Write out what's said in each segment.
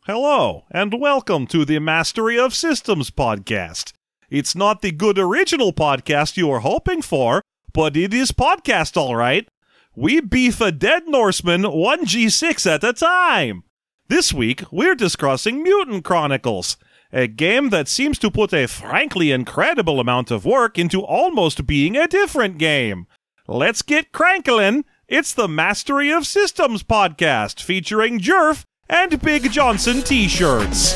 Hello, and welcome to the Mastery of Systems podcast. It's not the good original podcast you were hoping for, but it is podcast all right. We beef a dead Norseman 1g6 at a time. This week, we're discussing Mutant Chronicles, a game that seems to put a frankly incredible amount of work into almost being a different game. Let's get cranklin'. It's the Mastery of Systems podcast featuring Jerf and Big Johnson t-shirts.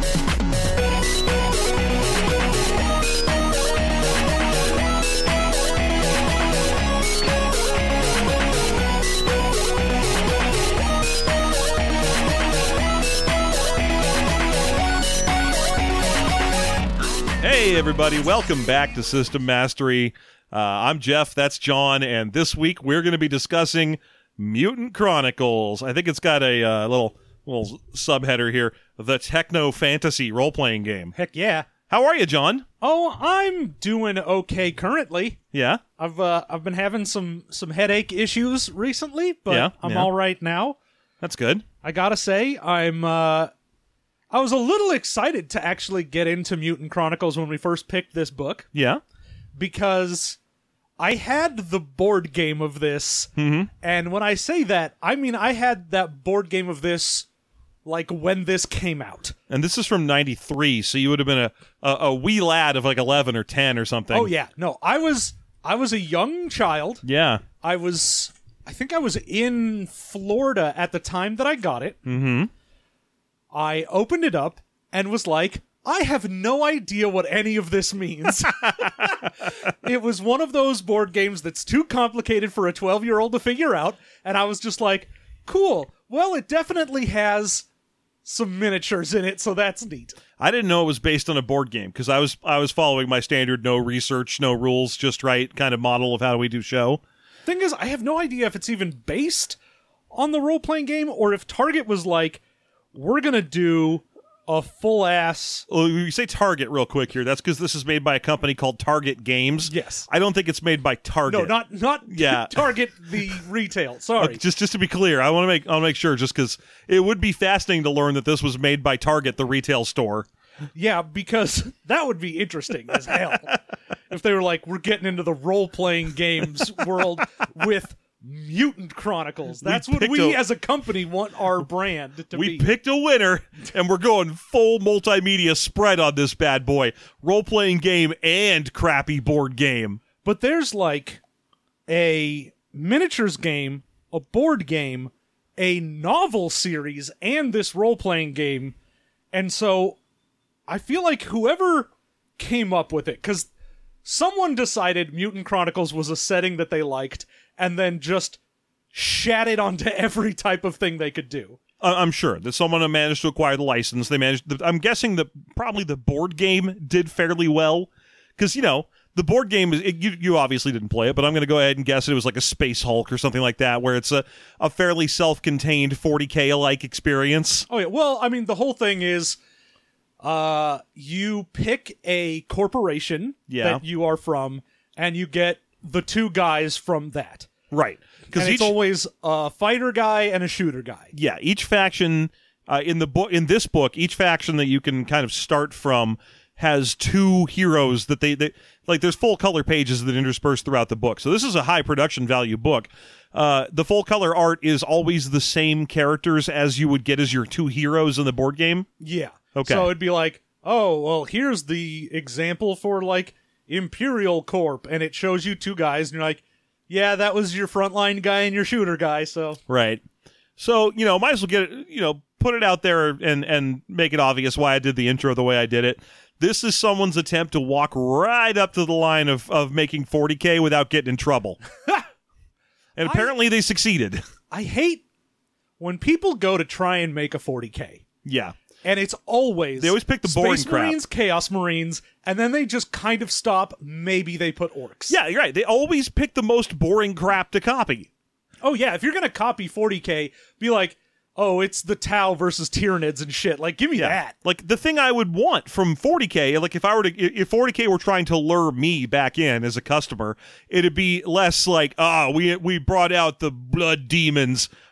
Hey everybody, welcome back to System Mastery. I'm Jeff, that's John, and this week we're going to be discussing Mutant Chronicles. I think it's got a little subheader here, the techno fantasy role-playing game. Heck yeah. How are you, John? Oh, I'm doing okay currently. Yeah? I've been having some headache issues recently, but I'm all right now. That's good. I gotta say, I was a little excited to actually get into Mutant Chronicles when we first picked this book. Yeah? Because I had the board game of this, and when I say that, I mean I had that board game of this like when this came out. And this is from 93, so you would have been a wee lad of like 11 or 10 or something. Oh yeah, no, I was a young child. Yeah. I think I was in Florida at the time that I got it. Mm-hmm. I opened it up and was like, I have no idea what any of this means. It was one of those board games that's too complicated for a 12-year-old to figure out, and I was just like, cool. Well, it definitely has some miniatures in it, so that's neat. I didn't know it was based on a board game, because I was following my standard no research, no rules, just right kind of model of how we do show. Thing is, I have no idea if it's even based on the role-playing game, or if Target was like, we're going to do a full-ass... Well, you say Target real quick here. That's because this is made by a company called Target Games. Yes. I don't think it's made by Target. No, not Target the retail. Sorry. Okay, just to be clear, I want to make sure, just because it would be fascinating to learn that this was made by Target, the retail store. Yeah, because that would be interesting as hell. If they were like, we're getting into the role-playing games world with Mutant Chronicles. That's what we as a company want our brand to be. We picked a winner, and we're going full multimedia spread on this bad boy. Role-playing game and crappy board game. But there's like a miniatures game, a board game, a novel series, and this role-playing game. And so I feel like whoever came up with it, because someone decided Mutant Chronicles was a setting that they liked, and then just shat it onto every type of thing they could do. I'm sure that someone managed to acquire the license. I'm guessing that probably the board game did fairly well, because, you know, the board game, you obviously didn't play it, but I'm going to go ahead and guess it was like a Space Hulk or something like that, where it's a fairly self-contained 40K-alike experience. Oh, yeah. Well, I mean, the whole thing is you pick a corporation that you are from, and you get the two guys from that. Right. And it's always a fighter guy and a shooter guy. Yeah, each faction in this book, each faction that you can kind of start from has two heroes that they like. There's full color pages that intersperse throughout the book. So this is a high production value book. The full color art is always the same characters as you would get as your two heroes in the board game. Yeah. Okay. So it'd be like, oh, well, here's the example for like Imperial Corp, and it shows you two guys, and you're like, yeah, that was your frontline guy and your shooter guy, so... Right. So, you know, might as well get it, you know, put it out there and make it obvious why I did the intro the way I did it. This is someone's attempt to walk right up to the line of making 40K without getting in trouble. And apparently they succeeded. I hate when people go to try and make a 40K. Yeah. And it's always... They always pick the boring Space crap. Marines, Chaos Marines, and then they just kind of stop. Maybe they put orcs. Yeah, you're right. They always pick the most boring crap to copy. Oh, yeah. If you're going to copy 40K, be like, oh, it's the Tau versus Tyranids and shit. Like, give me that. Like, the thing I would want from 40K, like, if 40K were trying to lure me back in as a customer, it'd be less like, we brought out the blood demons.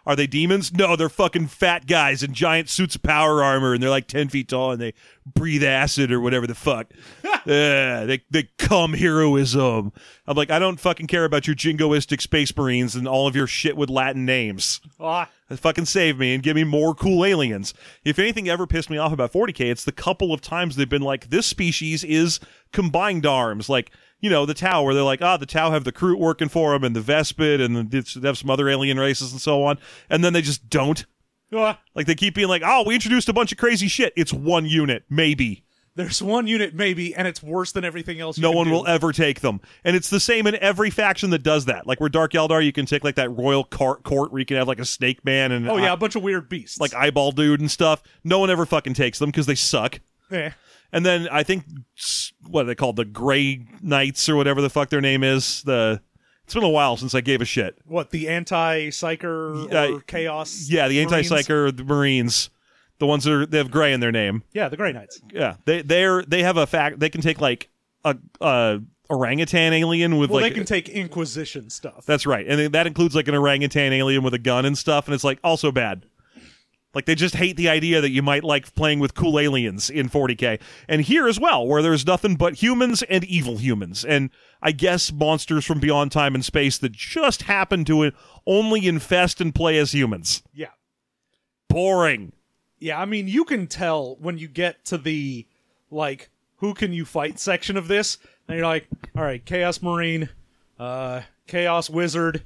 Are they demons? No, they're fucking fat guys in giant suits of power armor, and they're like 10 feet tall, and they breathe acid or whatever the fuck. They come heroism. I'm like, I don't fucking care about your jingoistic space marines and all of your shit with Latin names. Fucking save me and give me more cool aliens. If anything ever pissed me off about 40K, it's the couple of times they've been like, this species is combined arms. Like, you know, the Tau, where they're like, the Tau have the Kroot working for them, and the Vespid, and they have some other alien races and so on. And then they just don't. Like, they keep being like, we introduced a bunch of crazy shit. It's one unit, maybe. There's one unit, maybe, and it's worse than everything else. No one will ever take them. And it's the same in every faction that does that. Like, where Dark Eldar, you can take, like, that royal court where you can have, like, a snake man and... a bunch of weird beasts. Like, eyeball dude and stuff. No one ever fucking takes them because they suck. And then I think, what are they called? The Grey Knights or whatever the fuck their name is. It's been a while since I gave a shit. What, the anti-psyker or chaos? Yeah, the anti-psyker, the Marines. The ones that they have gray in their name. Yeah, the Grey Knights. Yeah, they have a fact. They can take like a orangutan alien with they can take Inquisition stuff. That's right, and that includes like an orangutan alien with a gun and stuff. And it's like also bad. Like they just hate the idea that you might like playing with cool aliens in 40K, and here as well, where there's nothing but humans and evil humans, and I guess monsters from beyond time and space that just happen to only infest and play as humans. Yeah, boring. Yeah, I mean, you can tell when you get to the, like, who can you fight section of this, and you're like, all right, Chaos Marine, Chaos Wizard,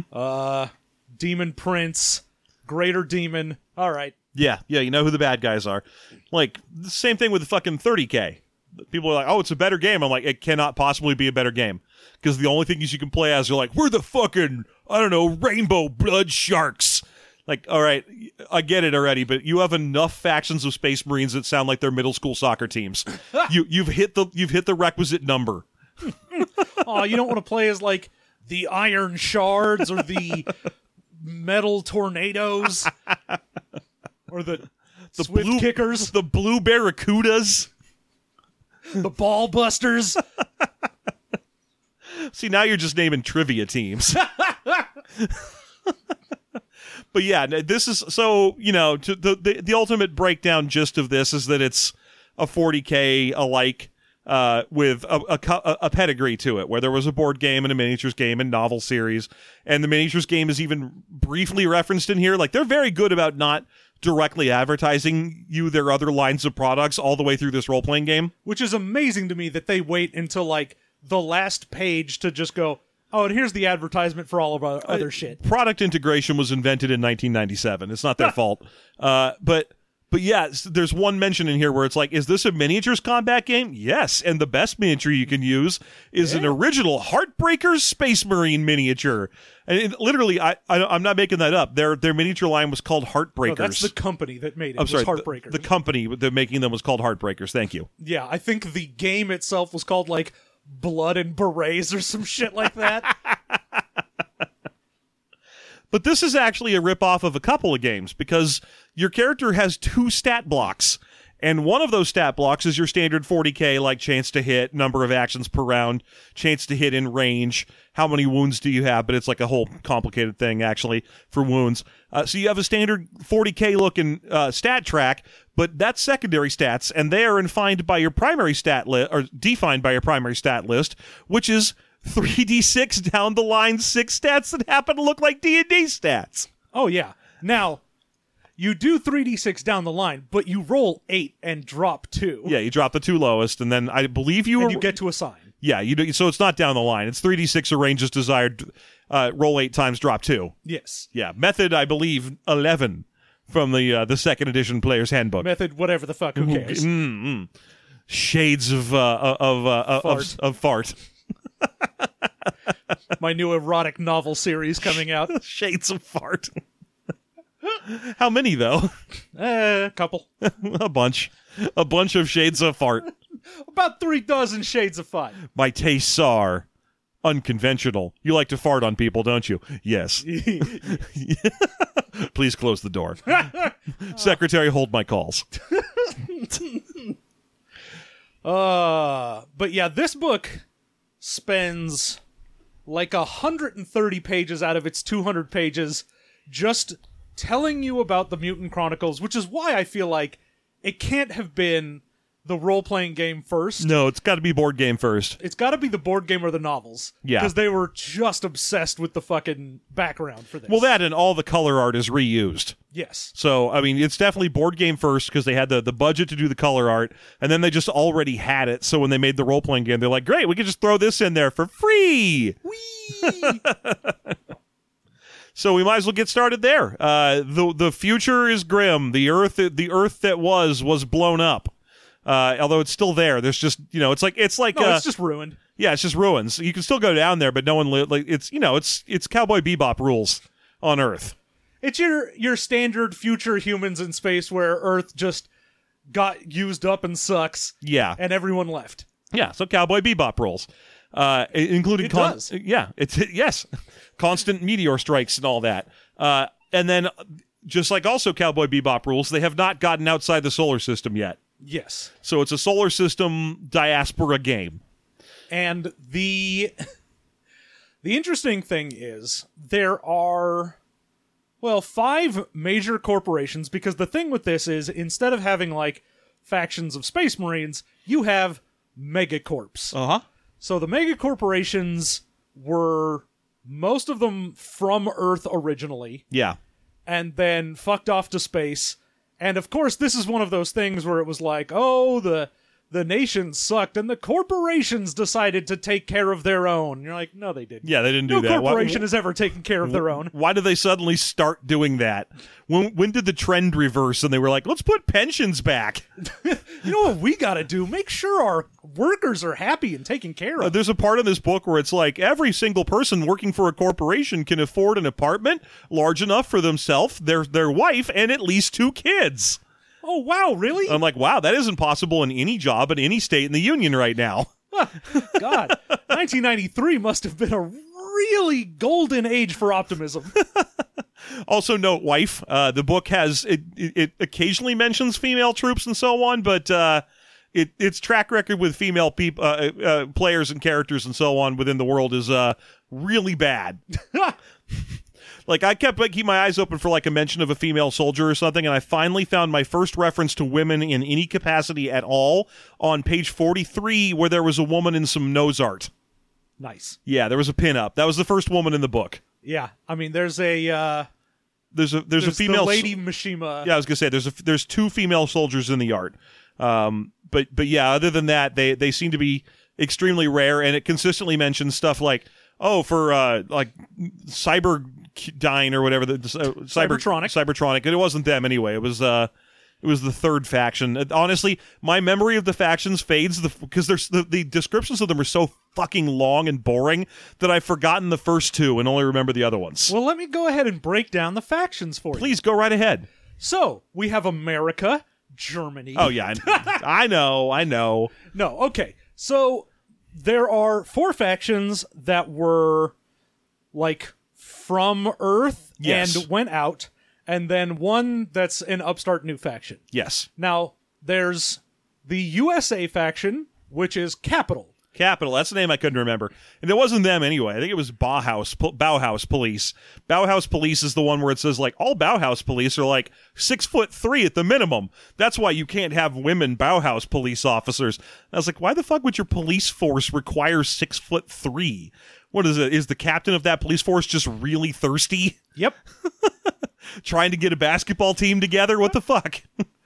Demon Prince, Greater Demon, all right. Yeah, you know who the bad guys are. Like, the same thing with the fucking 30K. People are like, it's a better game. I'm like, it cannot possibly be a better game. Because the only things you can play as are like, we're the fucking, I don't know, rainbow blood sharks. Like, all right, I get it already, but you have enough factions of Space Marines that sound like they're middle school soccer teams. You've hit the requisite number. You don't want to play as like the Iron Shards or the Metal Tornadoes or the Swift blue Kickers, the Blue Barracudas, the Ball Busters. See, now you're just naming trivia teams. But yeah, this is so, you know, the ultimate breakdown gist of this is that it's a 40K alike with a pedigree to it, where there was a board game and a miniatures game and novel series, and the miniatures game is even briefly referenced in here. Like, they're very good about not directly advertising you their other lines of products all the way through this role-playing game. Which is amazing to me that they wait until, like, the last page to just go, and here's the advertisement for all of our other shit. Product integration was invented in 1997. It's not their fault. But yeah, there's one mention in here where it's like, is this a miniatures combat game? Yes, and the best miniature you can use is an original Heartbreakers Space Marine miniature. And literally, I'm not making that up. Their miniature line was called Heartbreakers. No, that's the company that made it. I'm sorry, it was Heartbreakers. The company that making them was called Heartbreakers. Thank you. Yeah, I think the game itself was called, like, Blood and Berets or some shit like that. But this is actually a ripoff of a couple of games, because your character has 2 stat blocks, and one of those stat blocks is your standard 40K, like chance to hit, number of actions per round, chance to hit in range, how many wounds do you have, but it's like a whole complicated thing, actually, for wounds. So you have a standard 40K looking stat track, but that's secondary stats, and they are defined by your primary stat list, which is 3d6 down the line 6 stats that happen to look like D&D stats. Oh, yeah. Now, you do 3d6 down the line, but you roll 8 and drop 2. Yeah, you drop the 2 lowest, and then I believe you get to assign. Yeah, you do, so it's not down the line. It's 3d6 arrange as desired, roll 8 times, drop 2. Yes. Yeah, method, I believe, 11 from the second edition player's handbook. Method, whatever the fuck, who cares? Shades of fart. My new erotic novel series coming out. Shades of fart. How many, though? A couple. A bunch of shades of fart. About 36 shades of fart. My tastes are unconventional. You like to fart on people, don't you? Yes. Please close the door. Secretary, hold my calls. But yeah, this book spends like 130 pages out of its 200 pages just telling you about the Mutant Chronicles, which is why I feel like it can't have been the role-playing game first. No, it's got to be board game first. It's got to be the board game or the novels. Yeah. Because they were just obsessed with the fucking background for this. Well, that and all the color art is reused. Yes. So, I mean, it's definitely board game first because they had the budget to do the color art, and then they just already had it. So when they made the role-playing game, they're like, great, we can just throw this in there for free. Whee! So we might as well get started there. The future is grim. The Earth that was blown up. Although it's still there. There's just, it's like No, it's just ruined. Yeah, it's just ruins. You can still go down there, but no one it's Cowboy Bebop rules on Earth. It's your standard future humans in space where Earth just got used up and sucks. Yeah. And everyone left. Yeah, so Cowboy Bebop rules. Including It does. Yeah, yes. Constant meteor strikes and all that. And then just like also Cowboy Bebop rules, they have not gotten outside the solar system yet. Yes. So it's a solar system diaspora game. And the interesting thing is there are 5 major corporations, because the thing with this is instead of having like factions of Space Marines, you have megacorps. Uh-huh. So the megacorporations were most of them from Earth originally, Yeah. and then fucked off to space. And of course, this is one of those things where it was like, oh, the nations sucked, and the corporations decided to take care of their own. You're like, no, they didn't. Yeah, they didn't do No that. corporation has ever taken care of their own. Why did they suddenly start doing that? When did the trend reverse and they were like, let's put pensions back? You know what we gotta do? Make sure our workers are happy and taken care of. There's a part in this book where it's like every single person working for a corporation can afford an apartment large enough for themselves, their wife, and at least 2 kids. Oh, wow, really? I'm like, wow, that isn't possible in any job in any state in the union right now. God, 1993 must have been a really golden age for optimism. Also, note, wife. The book has it occasionally mentions female troops and so on, but its track record with female players and characters and so on within the world is really bad. Like, I kept keep my eyes open for like a mention of a female soldier or something, and I finally found my first reference to women in any capacity at all on page 43, where there was a woman in some nose art. Nice. Yeah, there was a pin-up. That was the first woman in the book. Yeah, I mean, there's a female the Lady Mishima. Yeah, I was gonna say there's 2 female soldiers in the art. But yeah, other than that, they seem to be extremely rare, and it consistently mentions stuff like, oh, for like Cyberdyne or whatever, Cybertronic. And it wasn't them anyway. It was the third faction. Honestly, my memory of the factions fades because the descriptions of them are so fucking long and boring that I've forgotten the first 2 and only remember the other ones. Well, let me go ahead and break down the factions for you. Please go right ahead. So, we have America, Germany. Oh, yeah. I know. No, okay. So, there are 4 factions that were, like, from Earth Yes. and went out, and then one that's an upstart new faction. Yes. Now, there's the USA faction, which is Capital. Capital, that's the name I couldn't remember. And it wasn't them anyway. I think it was Bauhaus Police. Bauhaus Police is the one where it says, like, all Bauhaus Police are, like, 6'3" at the minimum. That's why you can't have women Bauhaus police officers. I was like, why the fuck would your police force require 6'3"? What is it? Is the captain of that police force just really thirsty? Yep. Trying to get a basketball team together? What the fuck?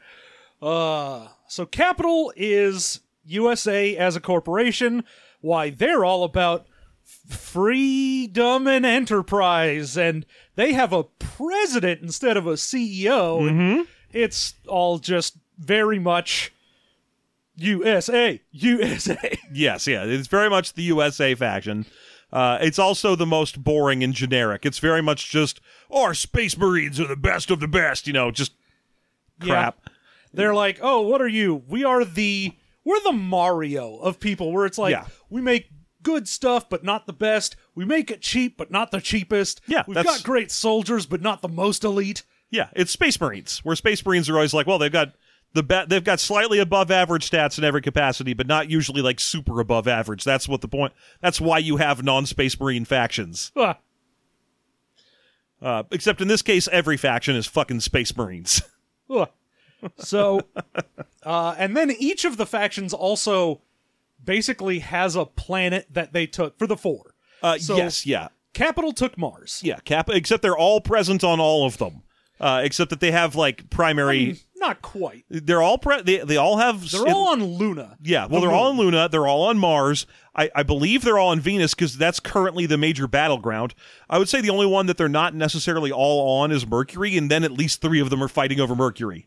So Capital is USA as a corporation. Why, they're all about freedom and enterprise, and they have a president instead of a CEO. Mm-hmm. It's all just very much USA. Yes, yeah. It's very much the USA faction. It's also the most boring and generic. It's very much just, our Space Marines are the best of the best, just crap. Yeah. They're like, oh, what are you? We're the Mario of people, where it's like, Yeah. we make good stuff, but not the best. We make it cheap, but not the cheapest. Yeah, We've got great soldiers, but not the most elite. Yeah, it's Space Marines, where Space Marines are always like, well, they've got they've got slightly above average stats in every capacity, but not usually like super above average. That's what the point. That's why you have non-Space Marine factions. Ah. Except in this case, every faction is fucking Space Marines. Ugh. So, and then each of the factions also basically has a planet that they took for the 4. So Yes, yeah. Capital took Mars. Yeah, except they're all present on all of them. Except that they have, like, primary... Not quite. They're all... They all have... They're all on Luna. Yeah, well, they're all on Luna. They're all on Mars. I believe they're all on Venus because that's currently the major battleground. I would say the only one that they're not necessarily all on is Mercury, and then at least 3 of them are fighting over Mercury.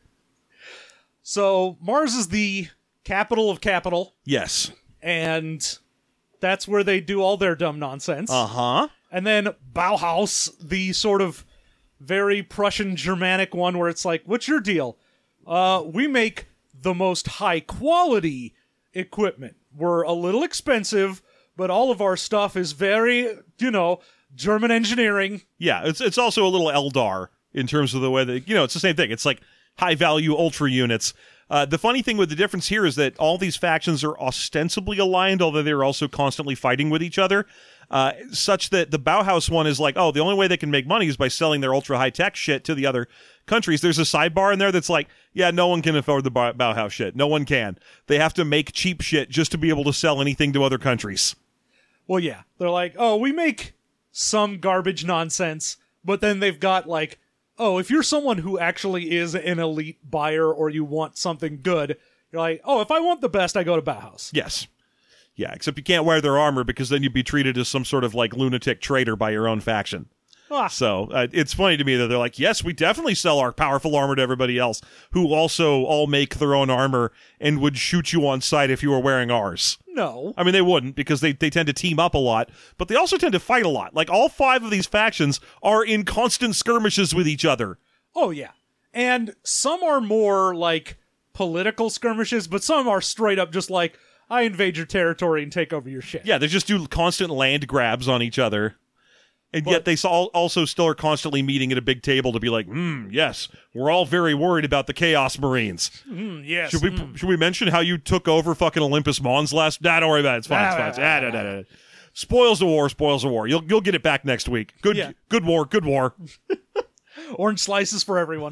So Mars is the capital of capital, Yes. and that's where they do all their dumb nonsense. Uh-huh. And then Bauhaus, the sort of very Prussian Germanic one where it's like, what's your deal? We make the most high quality equipment. We're a little expensive, but all of our stuff is very, German engineering. Yeah, it's also a little Eldar in terms of the way that, it's the same thing. It's like high-value ultra units. The funny thing with the difference here is that all these factions are ostensibly aligned, although they're also constantly fighting with each other, such that the Bauhaus one is like, oh, the only way they can make money is by selling their ultra-high-tech shit to the other countries. There's a sidebar in there that's like, yeah, no one can afford the Bauhaus shit. No one can. They have to make cheap shit just to be able to sell anything to other countries. Well, yeah. They're like, oh, we make some garbage nonsense, but then they've got like, oh, if you're someone who actually is an elite buyer or you want something good, you're like, oh, if I want the best, I go to Bauhaus. Yes. Yeah, except you can't wear their armor because then you'd be treated as some sort of like lunatic traitor by your own faction. Ah. So it's funny to me that they're like, yes, we definitely sell our powerful armor to everybody else who also all make their own armor and would shoot you on sight if you were wearing ours. No. I mean, they wouldn't because they tend to team up a lot, but they also tend to fight a lot. Like all 5 of these factions are in constant skirmishes with each other. Oh, yeah. And some are more like political skirmishes, but some are straight up just like, I invade your territory and take over your shit. Yeah, they just do constant land grabs on each other. And yet they also still are constantly meeting at a big table to be like, yes, we're all very worried about the Chaos Marines. Yes. Should we mention how you took over fucking Olympus Mons last? Nah, don't worry about it. It's fine. It's fine. Spoils of war. You'll get it back next week. Good war. Orange slices for everyone.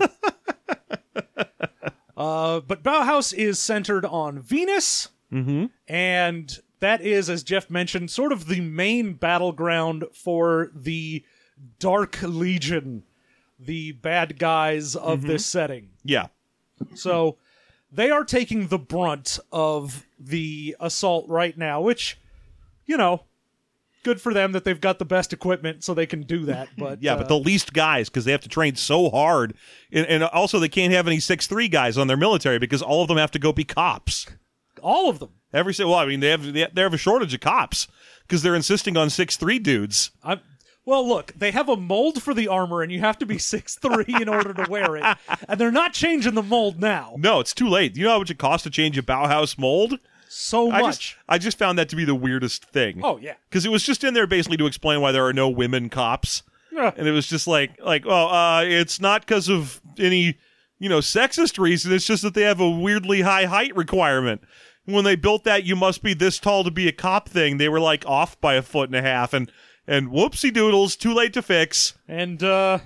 But Bauhaus is centered on Venus. Mm-hmm. And that is, as Jeff mentioned, sort of the main battleground for the Dark Legion, the bad guys of this setting. Yeah. So they are taking the brunt of the assault right now, which, good for them that they've got the best equipment so they can do that. But yeah, but the least guys because they have to train so hard. And also they can't have any 6'3" guys on their military because all of them have to go be cops. all of them. They have a shortage of cops because they're insisting on 6'3" dudes. Well, look, they have a mold for the armor, and you have to be 6'3" in order to wear it. And they're not changing the mold now. No, it's too late. You know how much it costs to change a Bauhaus mold? So much. I just found that to be the weirdest thing. Oh, yeah. Because it was just in there basically to explain why there are no women cops. Yeah. And it was just it's not because of any, sexist reason. It's just that they have a weirdly high height requirement. When they built that you must be this tall to be a cop thing, they were off by 1.5 feet. And whoopsie doodles, too late to fix. And, any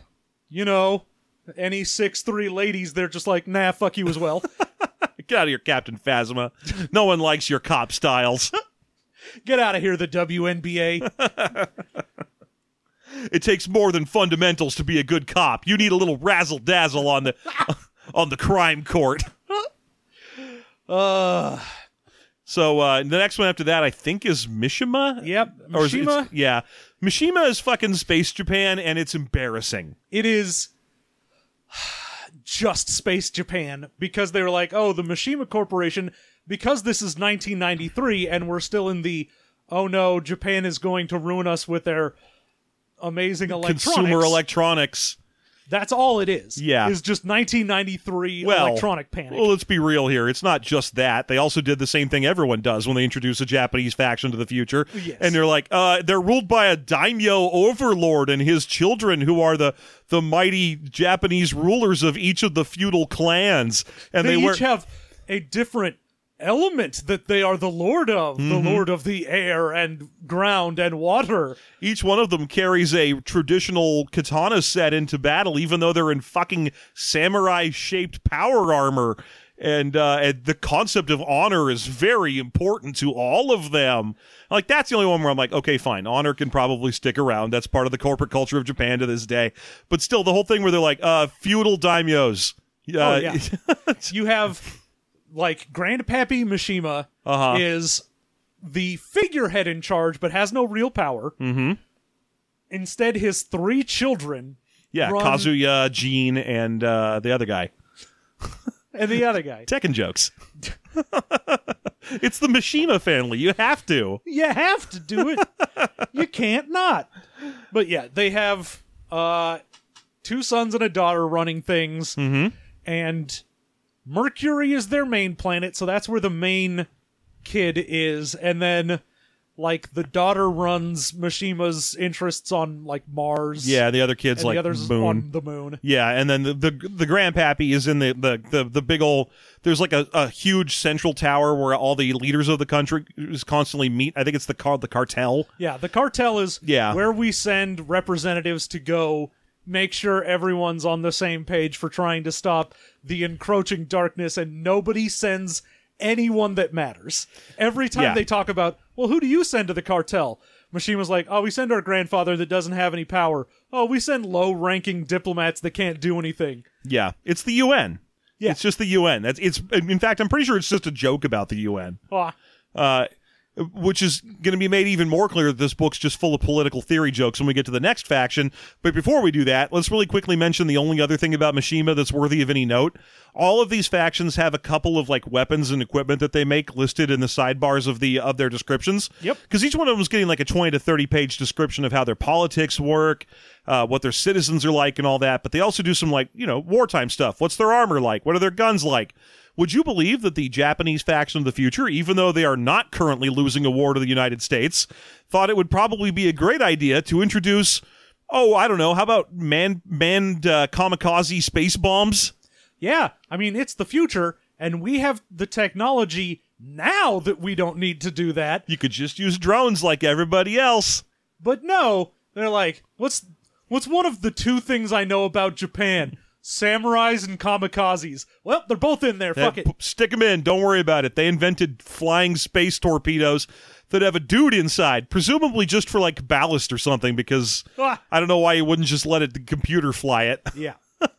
6'3" ladies, they're just like, nah, fuck you as well. Get out of here, Captain Phasma. No one likes your cop styles. Get out of here, the WNBA. It takes more than fundamentals to be a good cop. You need a little razzle-dazzle on the crime court. So the next one after that, I think, is Mishima? Yep, Mishima. Yeah. Mishima is fucking Space Japan, and it's embarrassing. It is just Space Japan, because they were like, oh, the Mishima Corporation, because this is 1993, and we're still in the, oh no, Japan is going to ruin us with their amazing electronics. Consumer electronics. That's all it is. Yeah. Is just 1993 electronic panic. Well, let's be real here. It's not just that. They also did the same thing everyone does when they introduce a Japanese faction to the future. Yes. And they're like, they're ruled by a daimyo overlord and his children, who are the mighty Japanese rulers of each of the feudal clans. And they each have a different element that they are the lord of, the lord of the air and ground and water. Each one of them carries a traditional katana set into battle, even though they're in fucking samurai-shaped power armor. And the concept of honor is very important to all of them. Like, that's the only one where I'm like, okay, fine, honor can probably stick around. That's part of the corporate culture of Japan to this day. But still, the whole thing where they're like, feudal daimyos. Yeah. You have, like, Grandpappy Mishima is the figurehead in charge, but has no real power. Mm-hmm. Instead, his 3 children run... Kazuya, Jin, and the other guy. And the other guy. Tekken jokes. It's the Mishima family. You have to. You have to do it. You can't not. But yeah, they have 2 sons and a daughter running things. Mm-hmm. And Mercury is their main planet, so that's where the main kid is. And then, like, the daughter runs Mishima's interests on, like, Mars. Yeah, the other kid's and like the other's moon. on the moon. Yeah, and then the grandpappy is in the big ol'... There's like a huge central tower where all the leaders of the country is constantly meet. I think it's the cartel. Yeah, the cartel is where we send representatives to go make sure everyone's on the same page for trying to stop the encroaching darkness, and nobody sends anyone that matters. Every time they talk about, well, who do you send to the cartel? Mishima's like, oh, we send our grandfather that doesn't have any power. Oh, we send low-ranking diplomats that can't do anything. Yeah, it's the UN. Yeah. It's just the UN. In fact, I'm pretty sure it's just a joke about the UN. Which is going to be made even more clear that this book's just full of political theory jokes when we get to the next faction. But before we do that, let's really quickly mention the only other thing about Mishima that's worthy of any note. All of these factions have a couple of like weapons and equipment that they make listed in the sidebars of their descriptions. Yep. Because each one of them is getting like a 20 to 30 page description of how their politics work, what their citizens are like and all that. But they also do some like, wartime stuff. What's their armor like? What are their guns like? Would you believe that the Japanese faction of the future, even though they are not currently losing a war to the United States, thought it would probably be a great idea to introduce, I don't know, how about manned kamikaze space bombs? Yeah, I mean, it's the future, and we have the technology now that we don't need to do that. You could just use drones like everybody else. But no, they're like, what's one of the 2 things I know about Japan? Samurais and kamikazes. Well, they're both in there. Fuck it. Stick them in. Don't worry about it. They invented flying space torpedoes that have a dude inside, presumably just for like ballast or something, because I don't know why you wouldn't just let the computer fly it. Yeah.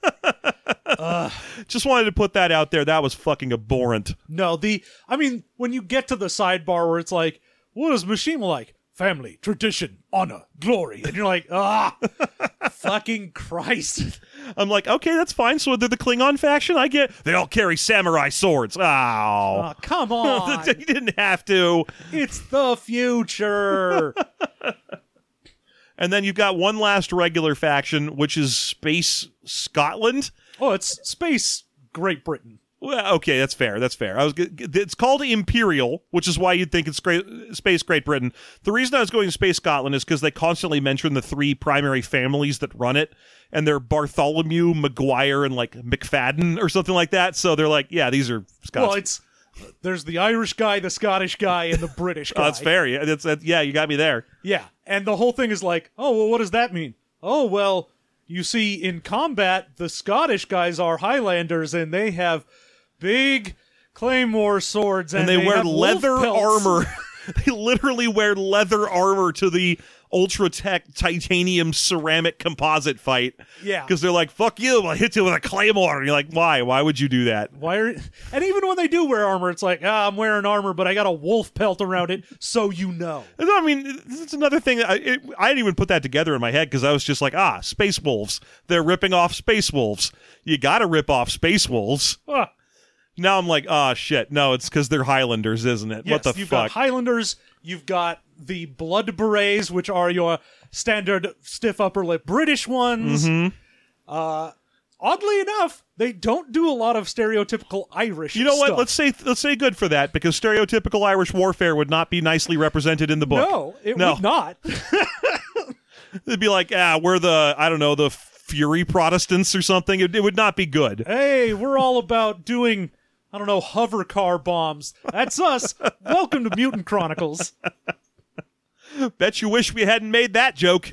Just wanted to put that out there. That was fucking abhorrent. No, when you get to the sidebar where it's like, what is Mishima like? Family, tradition, honor, glory. And you're like, fucking Christ. I'm like, okay, that's fine. So they're the Klingon faction? I get they all carry samurai swords. Oh come on. You didn't have to. It's the future. And then you've got one last regular faction, which is Space Scotland. Oh, it's Space Great Britain. Well, okay, that's fair. It's called Imperial, which is why you'd think it's Space Great Britain. The reason I was going to Space Scotland is because they constantly mention the 3 primary families that run it, and they're Bartholomew, Maguire, and like McFadden or something like that. So they're like, yeah, these are Scots. Well, there's the Irish guy, the Scottish guy, and the British guy. That's fair. Yeah, you got me there. Yeah, and the whole thing is like, oh, well, what does that mean? Oh, well, you see, in combat, the Scottish guys are Highlanders, and they have big claymore swords, and they wear leather armor. They literally wear leather armor to the Ultratech titanium ceramic composite fight. Yeah. Because they're like, fuck you, I'll hit you with a claymore. And you're like, why? Why would you do that? And even when they do wear armor, it's like, I'm wearing armor, but I got a wolf pelt around it, so you know. I mean, it's another thing. I didn't even put that together in my head because I was just like, Space Wolves. They're ripping off Space Wolves. You gotta rip off Space Wolves. Now I'm like, shit. No, it's because they're Highlanders, isn't it? Yes, what the you've fuck? got Highlanders, you've got the Blood Berets, which are your standard stiff upper lip British ones. Mm-hmm. Oddly enough, they don't do a lot of stereotypical Irish You know stuff. what? Let's say good for that, because stereotypical Irish warfare would not be nicely represented in the book. No, it would not. It'd be like, we're the Fury Protestants or something. It would not be good. Hey, we're all about doing I don't know, hover car bombs. That's us. Welcome to Mutant Chronicles. Bet you wish we hadn't made that joke.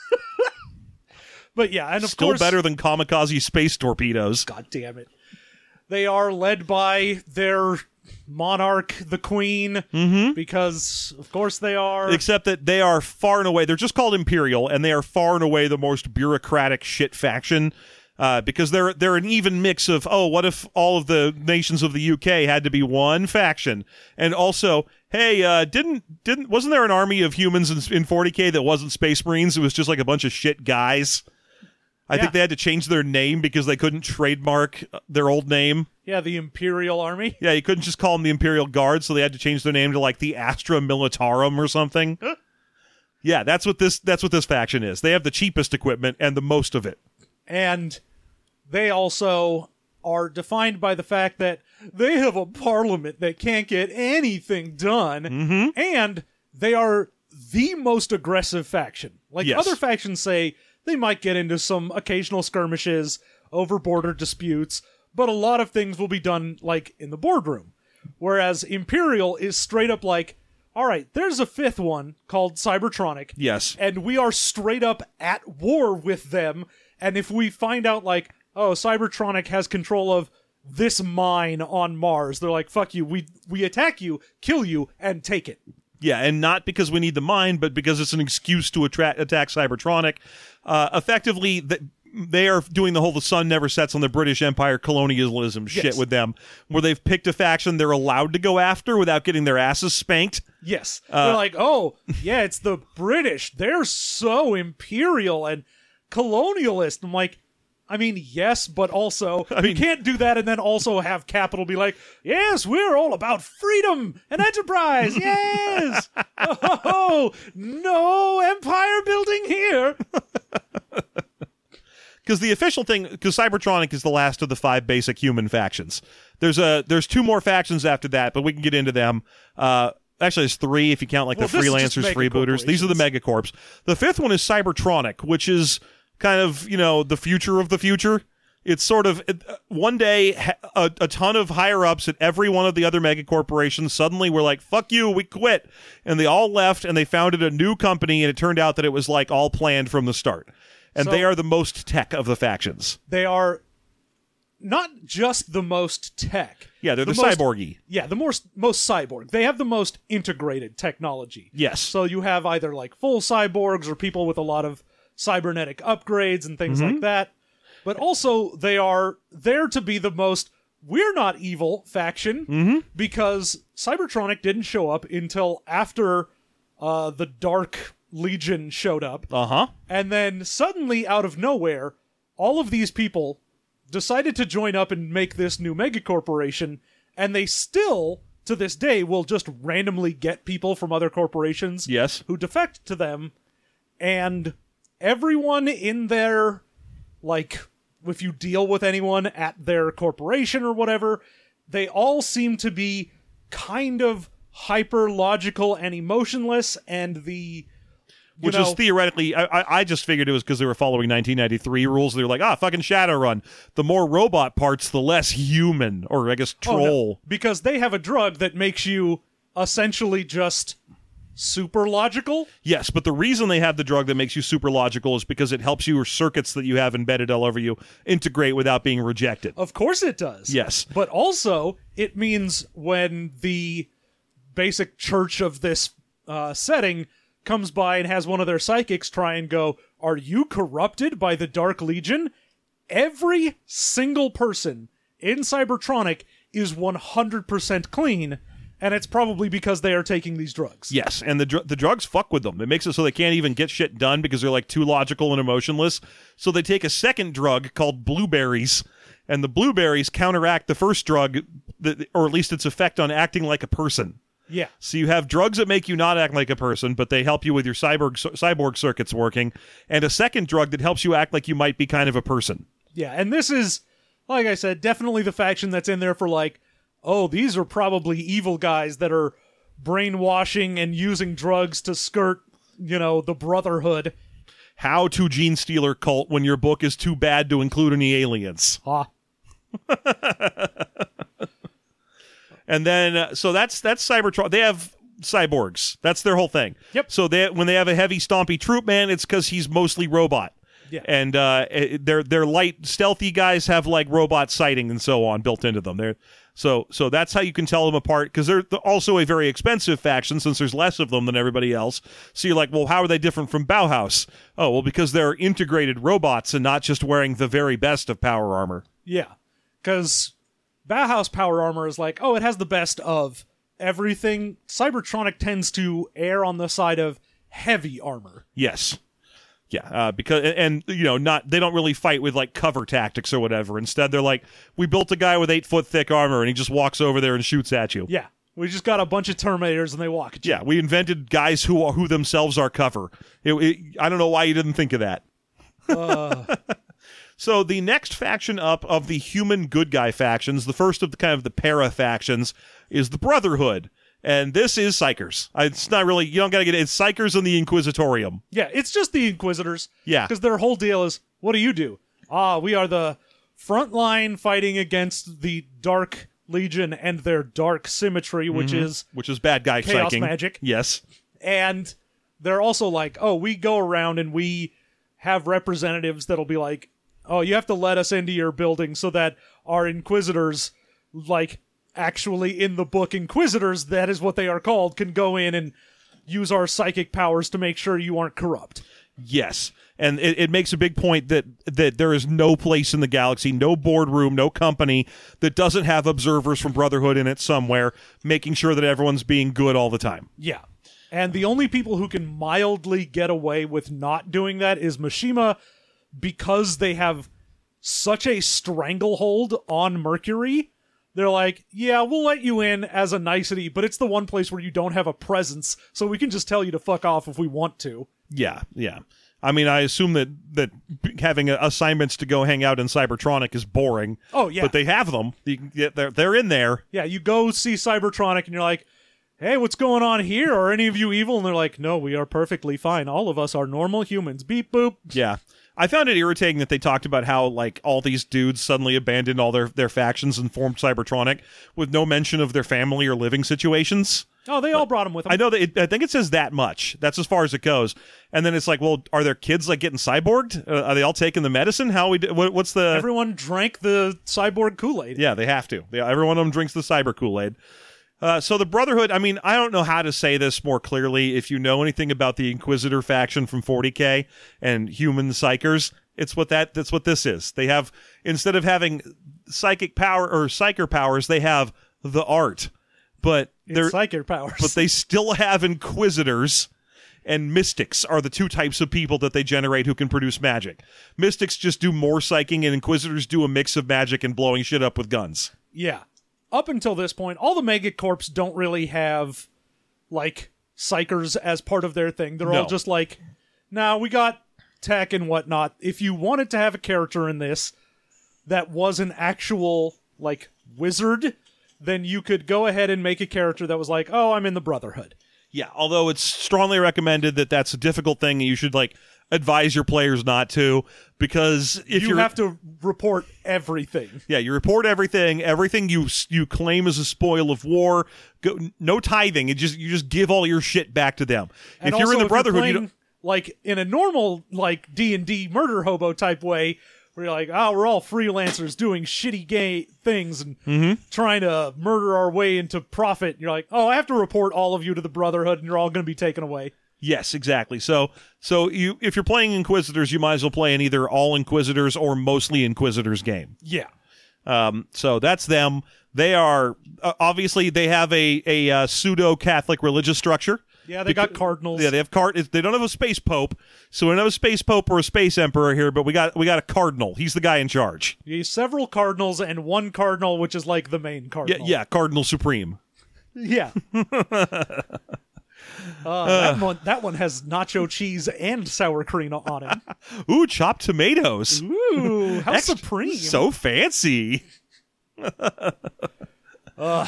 But yeah, and of Still course... better than kamikaze space torpedoes. God damn it. They are led by their monarch, the queen, because of course they are. Except that they are far and away, they're just called Imperial, and they are far and away the most bureaucratic shit faction. Because they're an even mix of, what if all of the nations of the UK had to be one faction? And also, hey, wasn't there an army of humans in 40K that wasn't Space Marines? It was just like a bunch of shit guys. I think they had to change their name because they couldn't trademark their old name. Yeah, the Imperial Army. Yeah, you couldn't just call them the Imperial Guard, so they had to change their name to like the Astra Militarum or something. Yeah, that's what this faction is. They have the cheapest equipment and the most of it. And they also are defined by the fact that they have a parliament that can't get anything done, and they are the most aggressive faction. Like, yes. Other factions say they might get into some occasional skirmishes over border disputes, but a lot of things will be done, like, in the boardroom. Whereas Imperial is straight up like, all right, there's a fifth one called Cybertronic. Yes. And we are straight up at war with them, and if we find out, like, oh, Cybertronic has control of this mine on Mars, they're like, fuck you, we attack you, kill you, and take it. Yeah, and not because we need the mine, but because it's an excuse to attack Cybertronic. Effectively, they are doing the whole the sun never sets on the British Empire colonialism shit with them, where they've picked a faction they're allowed to go after without getting their asses spanked. Yes. They're like, oh, yeah, it's the British. They're so imperial and colonialist. I'm like, I mean, yes, but also, you can't do that and then also have Capital be like, yes, we're all about freedom and enterprise, yes! Oh, no empire building here! Because the official thing, because Cybertronic is the last of the 5 basic human factions. There's 2 more factions after that, but we can get into them. Actually, there's 3 if you count like the freelancers, freebooters. These are the megacorps. The 5th one is Cybertronic, which is kind of, the future of the future. It's sort of, one day, a ton of higher-ups at every one of the other megacorporations suddenly were like, fuck you, we quit. And they all left, and they founded a new company, and it turned out that it was like all planned from the start. And they are the most tech of the factions. They are not just the most tech. Yeah, they're the cyborgy. Yeah, the most cyborg. They have the most integrated technology. Yes. So you have either like full cyborgs or people with a lot of cybernetic upgrades and things like that. But also, they are there to be the most we're not evil faction because Cybertronic didn't show up until after the Dark Legion showed up. And then suddenly, out of nowhere, all of these people decided to join up and make this new megacorporation, and they still, to this day, will just randomly get people from other corporations who defect to them, and everyone in their, like, if you deal with anyone at their corporation or whatever, they all seem to be kind of hyper-logical and emotionless, and which is theoretically, I just figured it was because they were following 1993 rules. They were like, fucking Shadowrun. The more robot parts, the less human, or I guess troll. Oh, no. Because they have a drug that makes you essentially just super logical? Yes, but the reason they have the drug that makes you super logical is because it helps your circuits that you have embedded all over you integrate without being rejected. Of course it does. Yes. But also, it means when the basic church of this setting comes by and has one of their psychics try and go, are you corrupted by the Dark Legion? Every single person in Cybertronic is 100% clean, and it's probably because they are taking these drugs. Yes, and the drugs fuck with them. It makes it so they can't even get shit done because they're like too logical and emotionless. So they take a second drug called blueberries, and the blueberries counteract the first drug, or at least its effect on acting like a person. Yeah. So you have drugs that make you not act like a person, but they help you with your cyborg circuits working, and a second drug that helps you act like you might be kind of a person. Yeah, and this is, like I said, definitely the faction that's in there for like, oh, these are probably evil guys that are brainwashing and using drugs to skirt, the Brotherhood. How to Gene Stealer cult when your book is too bad to include any aliens. And then, so that's Cybertron. They have cyborgs. That's their whole thing. Yep. So when they have a heavy, stompy troop man, it's because he's mostly robot. Yeah. And their light, stealthy guys have like robot sighting and so on built into them. So that's how you can tell them apart, because they're also a very expensive faction since there's less of them than everybody else. So you're like, well, how are they different from Bauhaus? Oh, well, because they're integrated robots and not just wearing the very best of power armor. Yeah, because Bauhaus power armor is like, oh, it has the best of everything. Cybertronic tends to err on the side of heavy armor. Yes. Yeah, because they don't really fight with like cover tactics or whatever. Instead, they're like, we built a guy with 8-foot thick armor, and he just walks over there and shoots at you. Yeah, we just got a bunch of Terminators, and they walk at you. Yeah, we invented guys who themselves are cover. I don't know why you didn't think of that. So the next faction up of the human good guy factions, the first of the kind of the para factions, is the Brotherhood. And this is Psychers. It's not really, you don't gotta get it. It's Psychers and the Inquisitorium. Yeah, it's just the Inquisitors. Yeah. Because their whole deal is, what do? We are the front line fighting against the Dark Legion and their Dark Symmetry, which is bad guy chaos psyching. magic. Yes. And they're also like, oh, we go around and we have representatives that'll be like, oh, you have to let us into your building so that our Inquisitors, like, actually in the book Inquisitors, that is what they are called, can go in and use our psychic powers to make sure you aren't corrupt. Yes. And it makes a big point that there is no place in the galaxy, no boardroom, no company that doesn't have observers from Brotherhood in it somewhere, making sure that everyone's being good all the time. Yeah. And the only people who can mildly get away with not doing that is Mishima, because they have such a stranglehold on Mercury. They're like, yeah, we'll let you in as a nicety, but it's the one place where you don't have a presence, so we can just tell you to fuck off if we want to. Yeah, yeah. I mean, I assume that having assignments to go hang out in Cybertronic is boring. Oh, yeah. But they have them. They're in there. Yeah, you go see Cybertronic and you're like, hey, what's going on here? Are any of you evil? And they're like, no, we are perfectly fine. All of us are normal humans. Beep, boop. Yeah. I found it irritating that they talked about how, like, all these dudes suddenly abandoned all their factions and formed Cybertronic with no mention of their family or living situations. Oh, they all brought them with them. I know that. I think it says that much. That's as far as it goes. And then it's like, well, are their kids, like, getting cyborged? Are they all taking the medicine? What's the... Everyone drank the cyborg Kool-Aid. Yeah, they have to. Every one of them drinks the cyber Kool-Aid. So the Brotherhood, I mean, I don't know how to say this more clearly. If you know anything about the Inquisitor faction from 40K and human psychers, that's what this is. They have, instead of having psychic power or psyker powers, they have the art. But they're psychic powers. But they still have Inquisitors, and Mystics are the two types of people that they generate who can produce magic. Mystics just do more psyching, and Inquisitors do a mix of magic and blowing shit up with guns. Yeah. Up until this point, all the Megacorps don't really have, like, psychers as part of their thing. They're all just like, nah, we got tech and whatnot. If you wanted to have a character in this that was an actual, like, wizard, then you could go ahead and make a character that was like, oh, I'm in the Brotherhood. Yeah, although it's strongly recommended that that's a difficult thing and you should, like, advise your players not to, because if you have to report everything. Yeah, you report everything you claim as a spoil of war. No tithing. You just give all your shit back to them. And if you're in the Brotherhood, you don't, like in a normal like D&D murder hobo type way, where you're like, oh, we're all freelancers doing shitty gay things and trying to murder our way into profit. And you're like, oh, I have to report all of you to the Brotherhood, and you're all going to be taken away. Yes, exactly. So if you're playing Inquisitors, you might as well play in either all Inquisitors or mostly Inquisitors game. Yeah. So that's them. They are obviously they have a pseudo Catholic religious structure. Yeah, they got cardinals. Yeah, they have They don't have a space pope, so we don't have a space pope or a space emperor here. But we got a cardinal. He's the guy in charge. Yeah, several cardinals and one cardinal, which is like the main cardinal. Yeah, Cardinal Supreme. Yeah. That one has nacho cheese and sour cream on it. Ooh, chopped tomatoes. Ooh, how supreme. So fancy.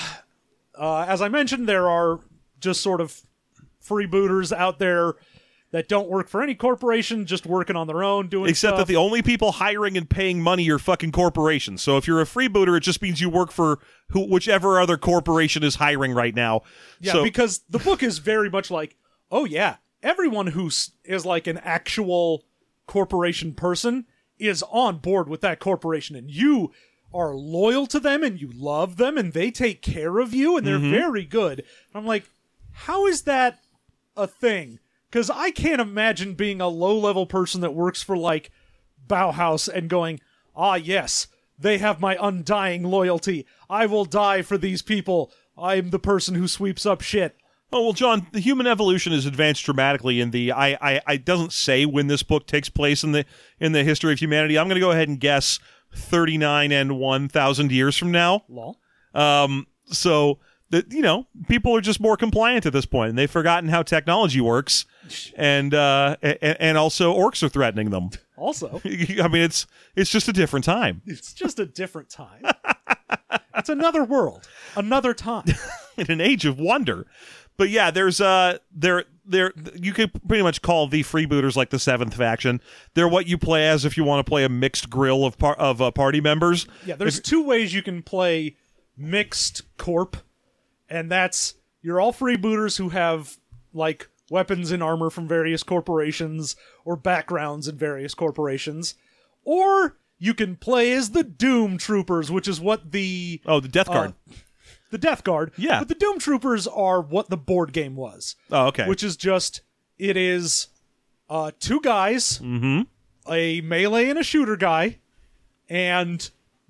As I mentioned, there are just sort of freebooters out there, that don't work for any corporation, just working on their own, doing Except stuff. that the only people hiring and paying money are fucking corporations. So if you're a freebooter, it just means you work for whichever other corporation is hiring right now. Yeah, So, because the book is very much like, oh yeah, everyone who is like an actual corporation person is on board with that corporation, and you are loyal to them, and you love them, and they take care of you, and they're very good. And I'm like, how is that a thing? Because I can't imagine being a low-level person that works for, like, Bauhaus and going, ah, yes, they have my undying loyalty. I will die for these people. I'm the person who sweeps up shit. oh, well, John, the human evolution has advanced dramatically in the... I doesn't say when this book takes place in the history of humanity. I'm going to go ahead and guess 39 and 1,000 years from now. Lol. So... that, you know, people are just more compliant at this point, and they've forgotten how technology works, and also orcs are threatening them. Also, I mean, it's just a different time. it's just a different time. It's another world, another time. In an age of wonder. But yeah, there's there you could pretty much call the freebooters like the seventh faction. They're what you play as if you want to play a mixed grill of party members. Yeah, there's two ways you can play mixed corp. And that's, you're all freebooters who have, like, weapons and armor from various corporations, or backgrounds in various corporations. Or you can play as the Doom Troopers, which is what the... Oh, the Death Guard. The Death Guard. Yeah. But the Doom Troopers are what the board game was. Oh, okay. Which is just, it is two guys, a melee and a shooter guy, and...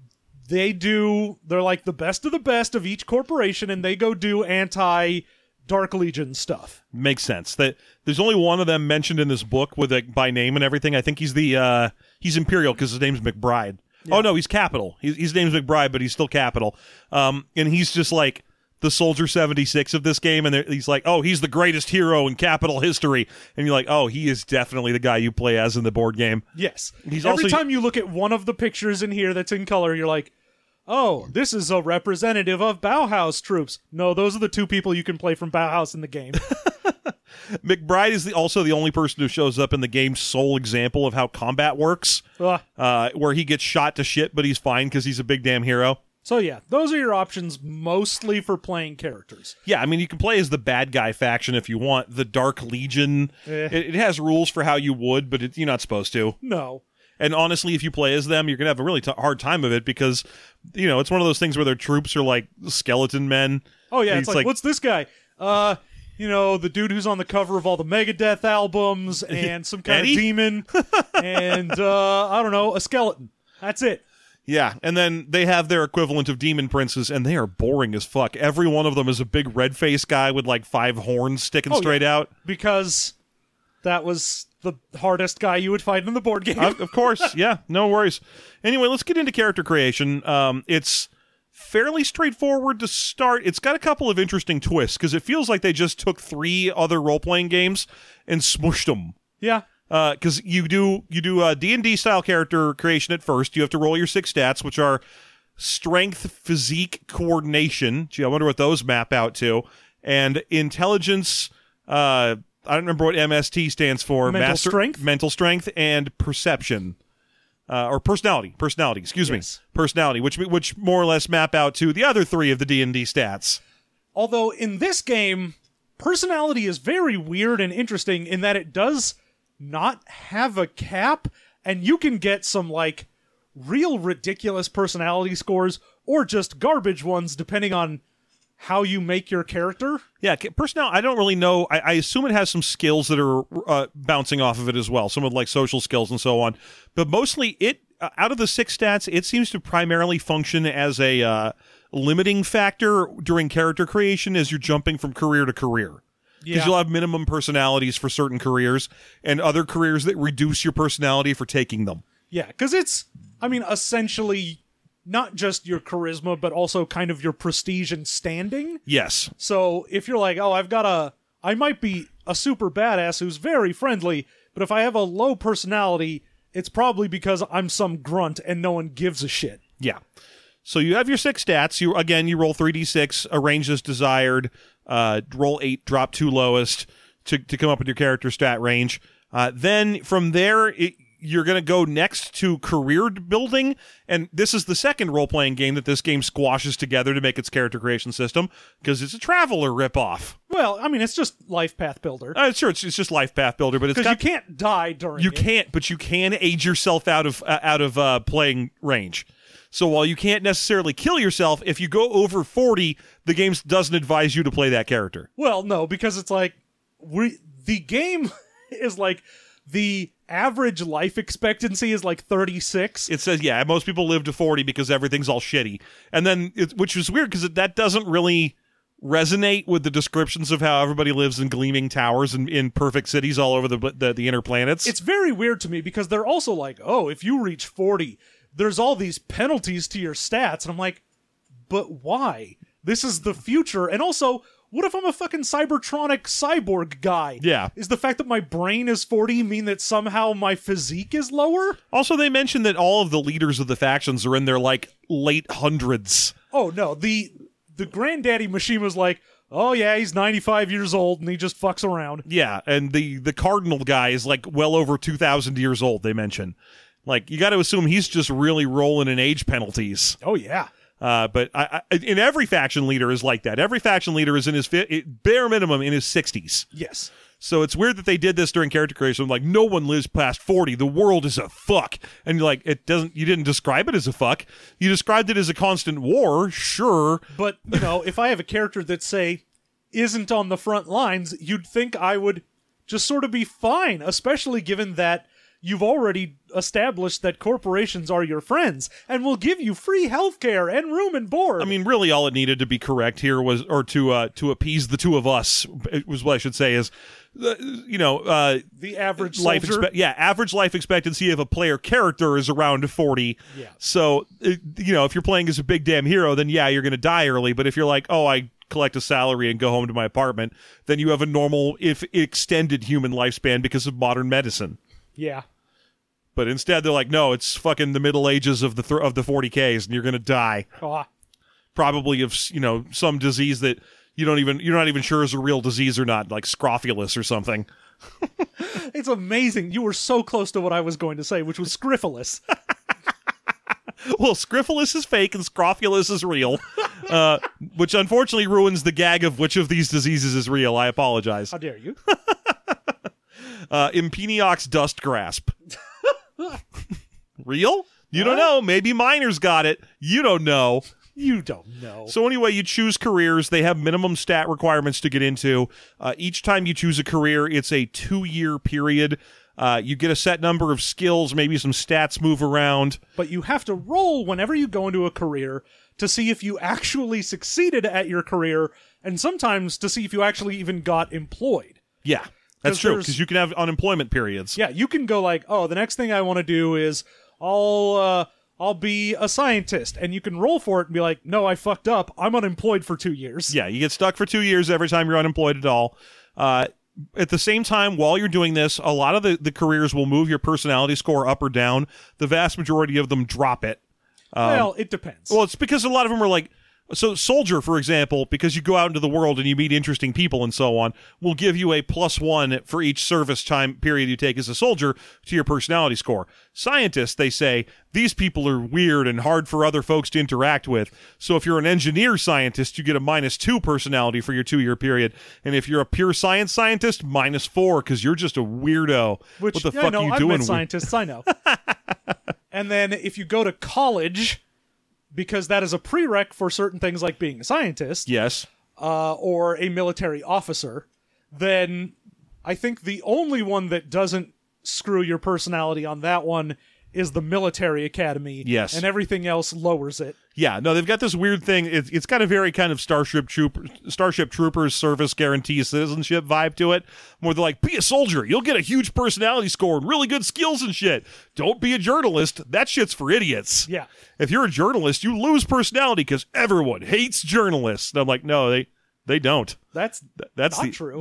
they're like the best of each corporation, and they go do anti-Dark Legion stuff. Makes sense. There's only one of them mentioned in this book with by name and everything. I think he's he's Imperial because his name's McBride. Yeah. Oh no, he's Capital. His name's McBride, but he's still Capital. And he's just like the Soldier 76 of this game, and he's like, oh, he's the greatest hero in Capital history. And you're like, oh, he is definitely the guy you play as in the board game. Yes. Every time you look at one of the pictures in here that's in color, you're like, oh, this is a representative of Bauhaus troops. No, those are the two people you can play from Bauhaus in the game. McBride is also the only person who shows up in the game's sole example of how combat works, where he gets shot to shit, but he's fine because he's a big damn hero. So yeah, those are your options mostly for playing characters. Yeah, I mean, you can play as the bad guy faction if you want. The Dark Legion, it has rules for how you would, but you're not supposed to. No. And honestly, if you play as them, you're going to have a really hard time of it because, it's one of those things where their troops are like skeleton men. Oh, yeah. It's like, what's this guy? The dude who's on the cover of all the Megadeth albums and some kind of demon and, I don't know, a skeleton. That's it. Yeah, and then they have their equivalent of demon princes, and they are boring as fuck. Every one of them is a big red-faced guy with like 5 horns sticking straight out. Because that was the hardest guy you would fight in the board game. Of course, yeah, no worries. Anyway, let's get into character creation. It's fairly straightforward to start. It's got a couple of interesting twists, because it feels like they just took 3 other role-playing games and smooshed them. Yeah. Because you do D&D style character creation at first. You have to roll your 6 stats, which are strength, physique, coordination. Gee, I wonder what those map out to. And intelligence, I don't remember what MST stands for. Mental strength, and perception. Or personality, excuse me. Personality, which more or less map out to the other 3 of the D&D stats. Although in this game, personality is very weird and interesting in that it does not have a cap, and you can get some like real ridiculous personality scores or just garbage ones depending on how you make your character. Yeah, personality, I don't really know. I assume it has some skills that are bouncing off of it as well, some of like social skills and so on. But mostly out of the 6 stats, it seems to primarily function as a limiting factor during character creation as you're jumping from career to career. Because you'll have minimum personalities for certain careers and other careers that reduce your personality for taking them. Yeah, because it's, essentially not just your charisma, but also kind of your prestige and standing. Yes. So if you're like, oh, I might be a super badass who's very friendly, but if I have a low personality, it's probably because I'm some grunt and no one gives a shit. Yeah. So you have your 6 stats. You roll 3d6, arrange as desired. Roll 8, drop 2 lowest. to come up with your character stat range. Then from there, you're going to go next to career building, and this is the second role-playing game that this game squashes together to make its character creation system, because it's a Traveler ripoff. Well, I mean, it's just Life Path Builder. Sure, it's just Life Path Builder, but it's because you can't die during it. Can't, but you can age yourself out of playing range. So while you can't necessarily kill yourself, if you go over 40, the game doesn't advise you to play that character. Well, no, because it's like the game is like the average life expectancy is like 36. It says, yeah, most people live to 40 because everything's all shitty. And then, which is weird because that doesn't really resonate with the descriptions of how everybody lives in gleaming towers and in perfect cities all over the inner planets. It's very weird to me because they're also like, oh, if you reach 40, there's all these penalties to your stats. And I'm like, but why? This is the future. And also, what if I'm a fucking Cybertronic cyborg guy? Yeah. Is the fact that my brain is 40 mean that somehow my physique is lower? Also, they mentioned that all of the leaders of the factions are in their, like, late hundreds. Oh, no. The granddaddy Mishima's like, oh, yeah, he's 95 years old and he just fucks around. Yeah, and the cardinal guy is, like, well over 2,000 years old, they mention. Like, you got to assume he's just really rolling in age penalties. Oh, yeah. But in every faction leader is like that. Every faction leader is in his bare minimum in his 60s. Yes. So it's weird that they did this during character creation. Like, no one lives past 40. The world is a fuck. And you're like, you didn't describe it as a fuck. You described it as a constant war, sure. But, you know, if I have a character that, say, isn't on the front lines, you'd think I would just sort of be fine, especially given that you've already established that corporations are your friends and will give you free healthcare and room and board. I mean, really all it needed to be correct here was, or to appease the two of us, it was what I should say is, the average life soldier. average life expectancy of a player character is around 40. Yeah. So, if you're playing as a big damn hero, then yeah, you're going to die early. But if you're like, oh, I collect a salary and go home to my apartment, then you have a normal, if extended human lifespan because of modern medicine. Yeah. But instead, they're like, no, it's fucking the Middle Ages of the 40Ks, and you're going to die. Probably of some disease that you're not even sure is a real disease or not, like scrofulous or something. It's amazing. You were so close to what I was going to say, which was scrofulous. Well, scrofulous is fake and scrofulous is real, which unfortunately ruins the gag of which of these diseases is real. I apologize. How dare you? Impeniax dust grasp. Real? You don't know. Maybe miners got it. You don't know. You don't know. So anyway, you choose careers. They have minimum stat requirements to get into. Each time you choose a career, it's a 2-year period. You get a set number of skills. Maybe some stats move around. But you have to roll whenever you go into a career to see if you actually succeeded at your career, and sometimes to see if you actually even got employed. Yeah. That's true, because you can have unemployment periods. Yeah, you can go like, oh, the next thing I want to do is I'll be a scientist, and you can roll for it and be like, no, I fucked up. I'm unemployed for 2 years. Yeah, you get stuck for 2 years every time you're unemployed at all. At the same time, while you're doing this, a lot of the careers will move your personality score up or down. The vast majority of them drop it. Well, it depends. Well, it's because a lot of them are like, so soldier, for example, because you go out into the world and you meet interesting people and so on, will give you a +1 for each service time period you take as a soldier to your personality score. Scientists, they say, these people are weird and hard for other folks to interact with. So if you're an engineer scientist, you get a -2 personality for your 2-year period. And if you're a pure science scientist, -4, because you're just a weirdo. Which, what the fuck are you I've doing? met scientists, I know. And then if you go to college, because that is a prereq for certain things like being a scientist, Yes. or a military officer, then I think the only one that doesn't screw your personality on that one is the military academy. Yes. And everything else lowers it. Yeah, no, they've got this weird thing. It's got a very kind of Starship Troopers service guarantee citizenship vibe to it. Where they're like, be a soldier. You'll get a huge personality score and really good skills and shit. Don't be a journalist. That shit's for idiots. Yeah. If you're a journalist, you lose personality because everyone hates journalists. And I'm like, no, they don't. That's not true.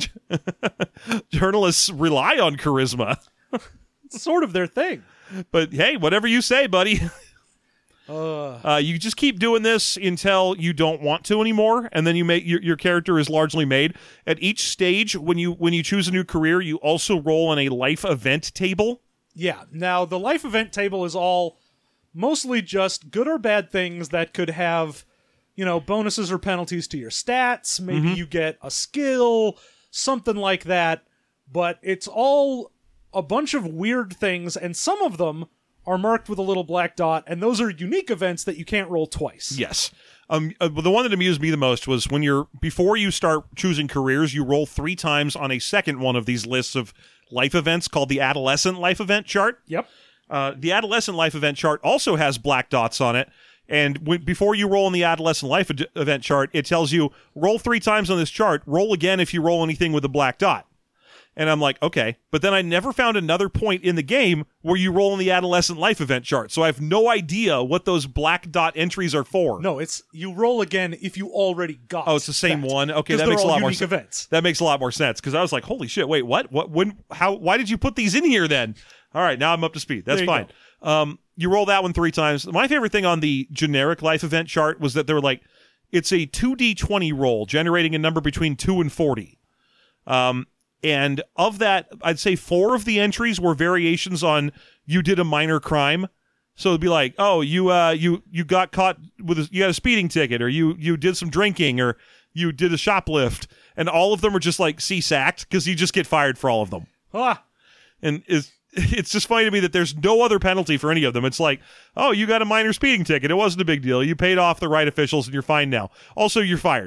Journalists rely on charisma. It's sort of their thing. But hey, whatever you say, buddy. You just keep doing this until you don't want to anymore, and then you make your character is largely made. At each stage, when you choose a new career, you also roll on a life event table. Yeah. Now, the life event table is all mostly just good or bad things that could have, bonuses or penalties to your stats. Maybe you get a skill, something like that. But it's all a bunch of weird things, and some of them are marked with a little black dot, and those are unique events that you can't roll twice. Yes. The one that amused me the most was before you start choosing careers, you roll 3 times on a second one of these lists of life events called the Adolescent Life Event chart. Yep. The Adolescent Life Event chart also has black dots on it, and before you roll in the Adolescent Life Event chart, it tells you, roll 3 times on this chart, roll again if you roll anything with a black dot. And I'm like, okay. But then I never found another point in the game where you roll in the Adolescent Life Event chart. So I have no idea what those black dot entries are for. No, it's you roll again if you already got. Oh, it's the same that. one. Okay, that they're makes a all lot more unique sense. events. That makes a lot more sense because I was like, holy shit, wait, what? What? When? How? Why did you put these in here then? All right, now I'm up to speed. That's fine. You roll that one 3 times. My favorite thing on the generic life event chart was that they were like, it's a 2d20 roll generating a number between 2 and 40. And of that, I'd say 4 of the entries were variations on you did a minor crime. So it'd be like, oh, you got caught with you got a speeding ticket, or you did some drinking, or you did a shoplift, and all of them are just like sacked because you just get fired for all of them. And it's just funny to me that there's no other penalty for any of them. It's like, oh, you got a minor speeding ticket. It wasn't a big deal. You paid off the right officials and you're fine now. Also, you're fired.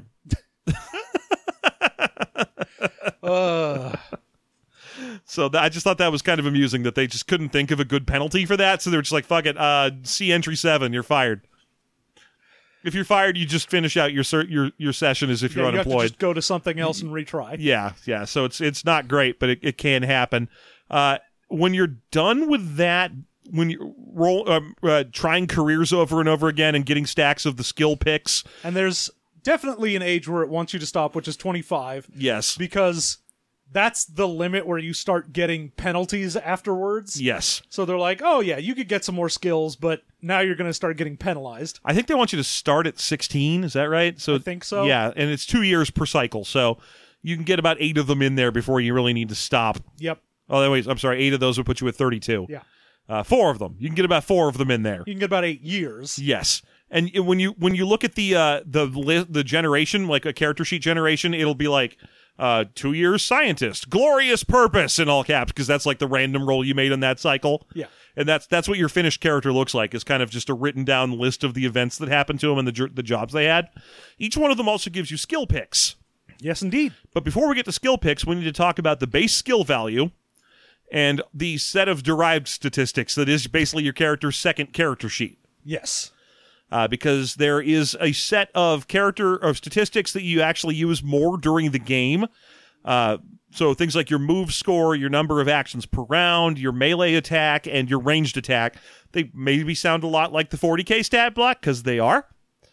So I just thought that was kind of amusing that they just couldn't think of a good penalty for that. So they were just like, fuck it, see entry 7, you're fired. If you're fired, you just finish out your session as if you're unemployed. You have to just go to something else and retry. Yeah. So it's not great, but it can happen. When you're done with that, when you trying careers over and over again and getting stacks of the skill picks, and there's definitely an age where it wants you to stop, which is 25. Yes, because that's the limit where you start getting penalties afterwards. Yes. So they're like, oh yeah, you could get some more skills, but now you're going to start getting penalized. I think they want you to start at 16. Is that right? So I think so. Yeah, and it's 2 years per cycle, so you can get about 8 of them in there before you really need to stop. Yep. Oh, anyways, I'm sorry. 8 of those would put you at 32. Yeah. 4 of them. You can get about 4 of them in there. You can get about 8 years. Yes. And when you look at the generation, like a character sheet generation, it'll be like 2 years scientist, glorious purpose in all caps, because that's like the random roll you made in that cycle. Yeah. And that's what your finished character looks like, is kind of just a written down list of the events that happened to them and the jobs they had. Each one of them also gives you skill picks. Yes, indeed. But before we get to skill picks, we need to talk about the base skill value and the set of derived statistics that is basically your character's second character sheet. Yes. Because there is a set of statistics that you actually use more during the game. So things like your move score, your number of actions per round, your melee attack, and your ranged attack. They maybe sound a lot like the 40k stat block, because they are.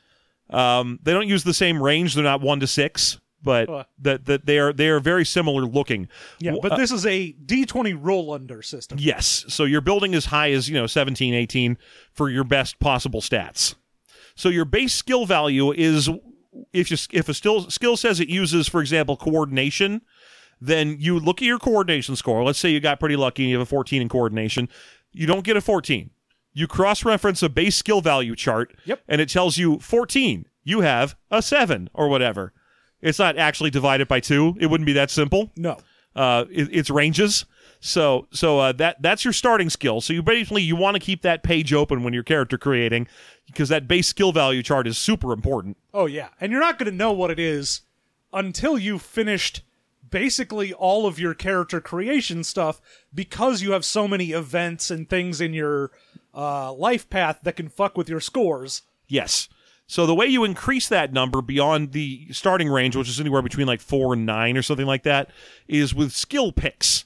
They don't use the same range. They're not 1 to 6. But that they are very similar looking. Yeah, but this is a D20 roll under system. Yes, so you're building as high as 17, 18 for your best possible stats. So your base skill value is if a skill says it uses, for example, coordination, then you look at your coordination score. Let's say you got pretty lucky and you have a 14 in coordination. You don't get a 14. You cross-reference a base skill value chart, and it tells you 14. You have a 7 or whatever. It's not actually divided by 2. It wouldn't be that simple. No. It's ranges. So that's your starting skill. So you want to keep that page open when you're character creating, because that base skill value chart is super important. Oh, yeah. And you're not going to know what it is until you've finished basically all of your character creation stuff, because you have so many events and things in your life path that can fuck with your scores. Yes. So the way you increase that number beyond the starting range, which is anywhere between like 4 and 9 or something like that, is with skill picks.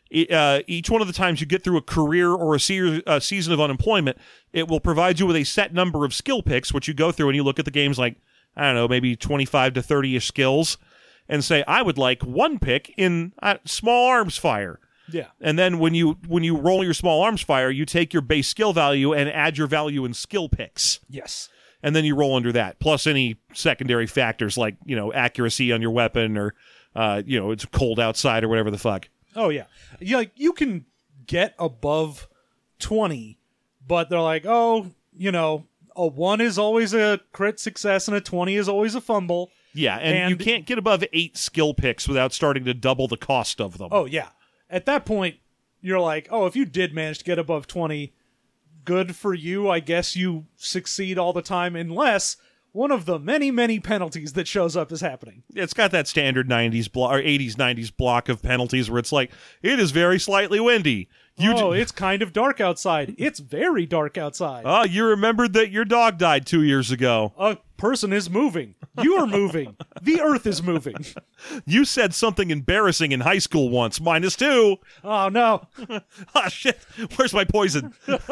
Each one of the times you get through a career or a season of unemployment, it will provide you with a set number of skill picks, which you go through and you look at the game's like, I don't know, maybe 25 to 30-ish skills, and say, I would like 1 pick in small arms fire. Yeah. And then when you roll your small arms fire, you take your base skill value and add your value in skill picks. Yes. And then you roll under that, plus any secondary factors like, accuracy on your weapon or, it's cold outside or whatever the fuck. Oh, yeah. You can get above 20, but they're like, a 1 is always a crit success and a 20 is always a fumble. Yeah, and you can't get above 8 skill picks without starting to double the cost of them. Oh, yeah. At that point, you're like, if you did manage to get above 20, good for you. I guess you succeed all the time unless one of the many, many penalties that shows up is happening. It's got that standard 90s block or 80s, 90s block of penalties where it's like, it is very slightly windy. It's kind of dark outside. It's very dark outside. Oh, you remembered that your dog died 2 years ago. A person is moving. You are moving. The earth is moving. You said something embarrassing in high school once. -2. Oh, no. Ah, shit. Where's my poison?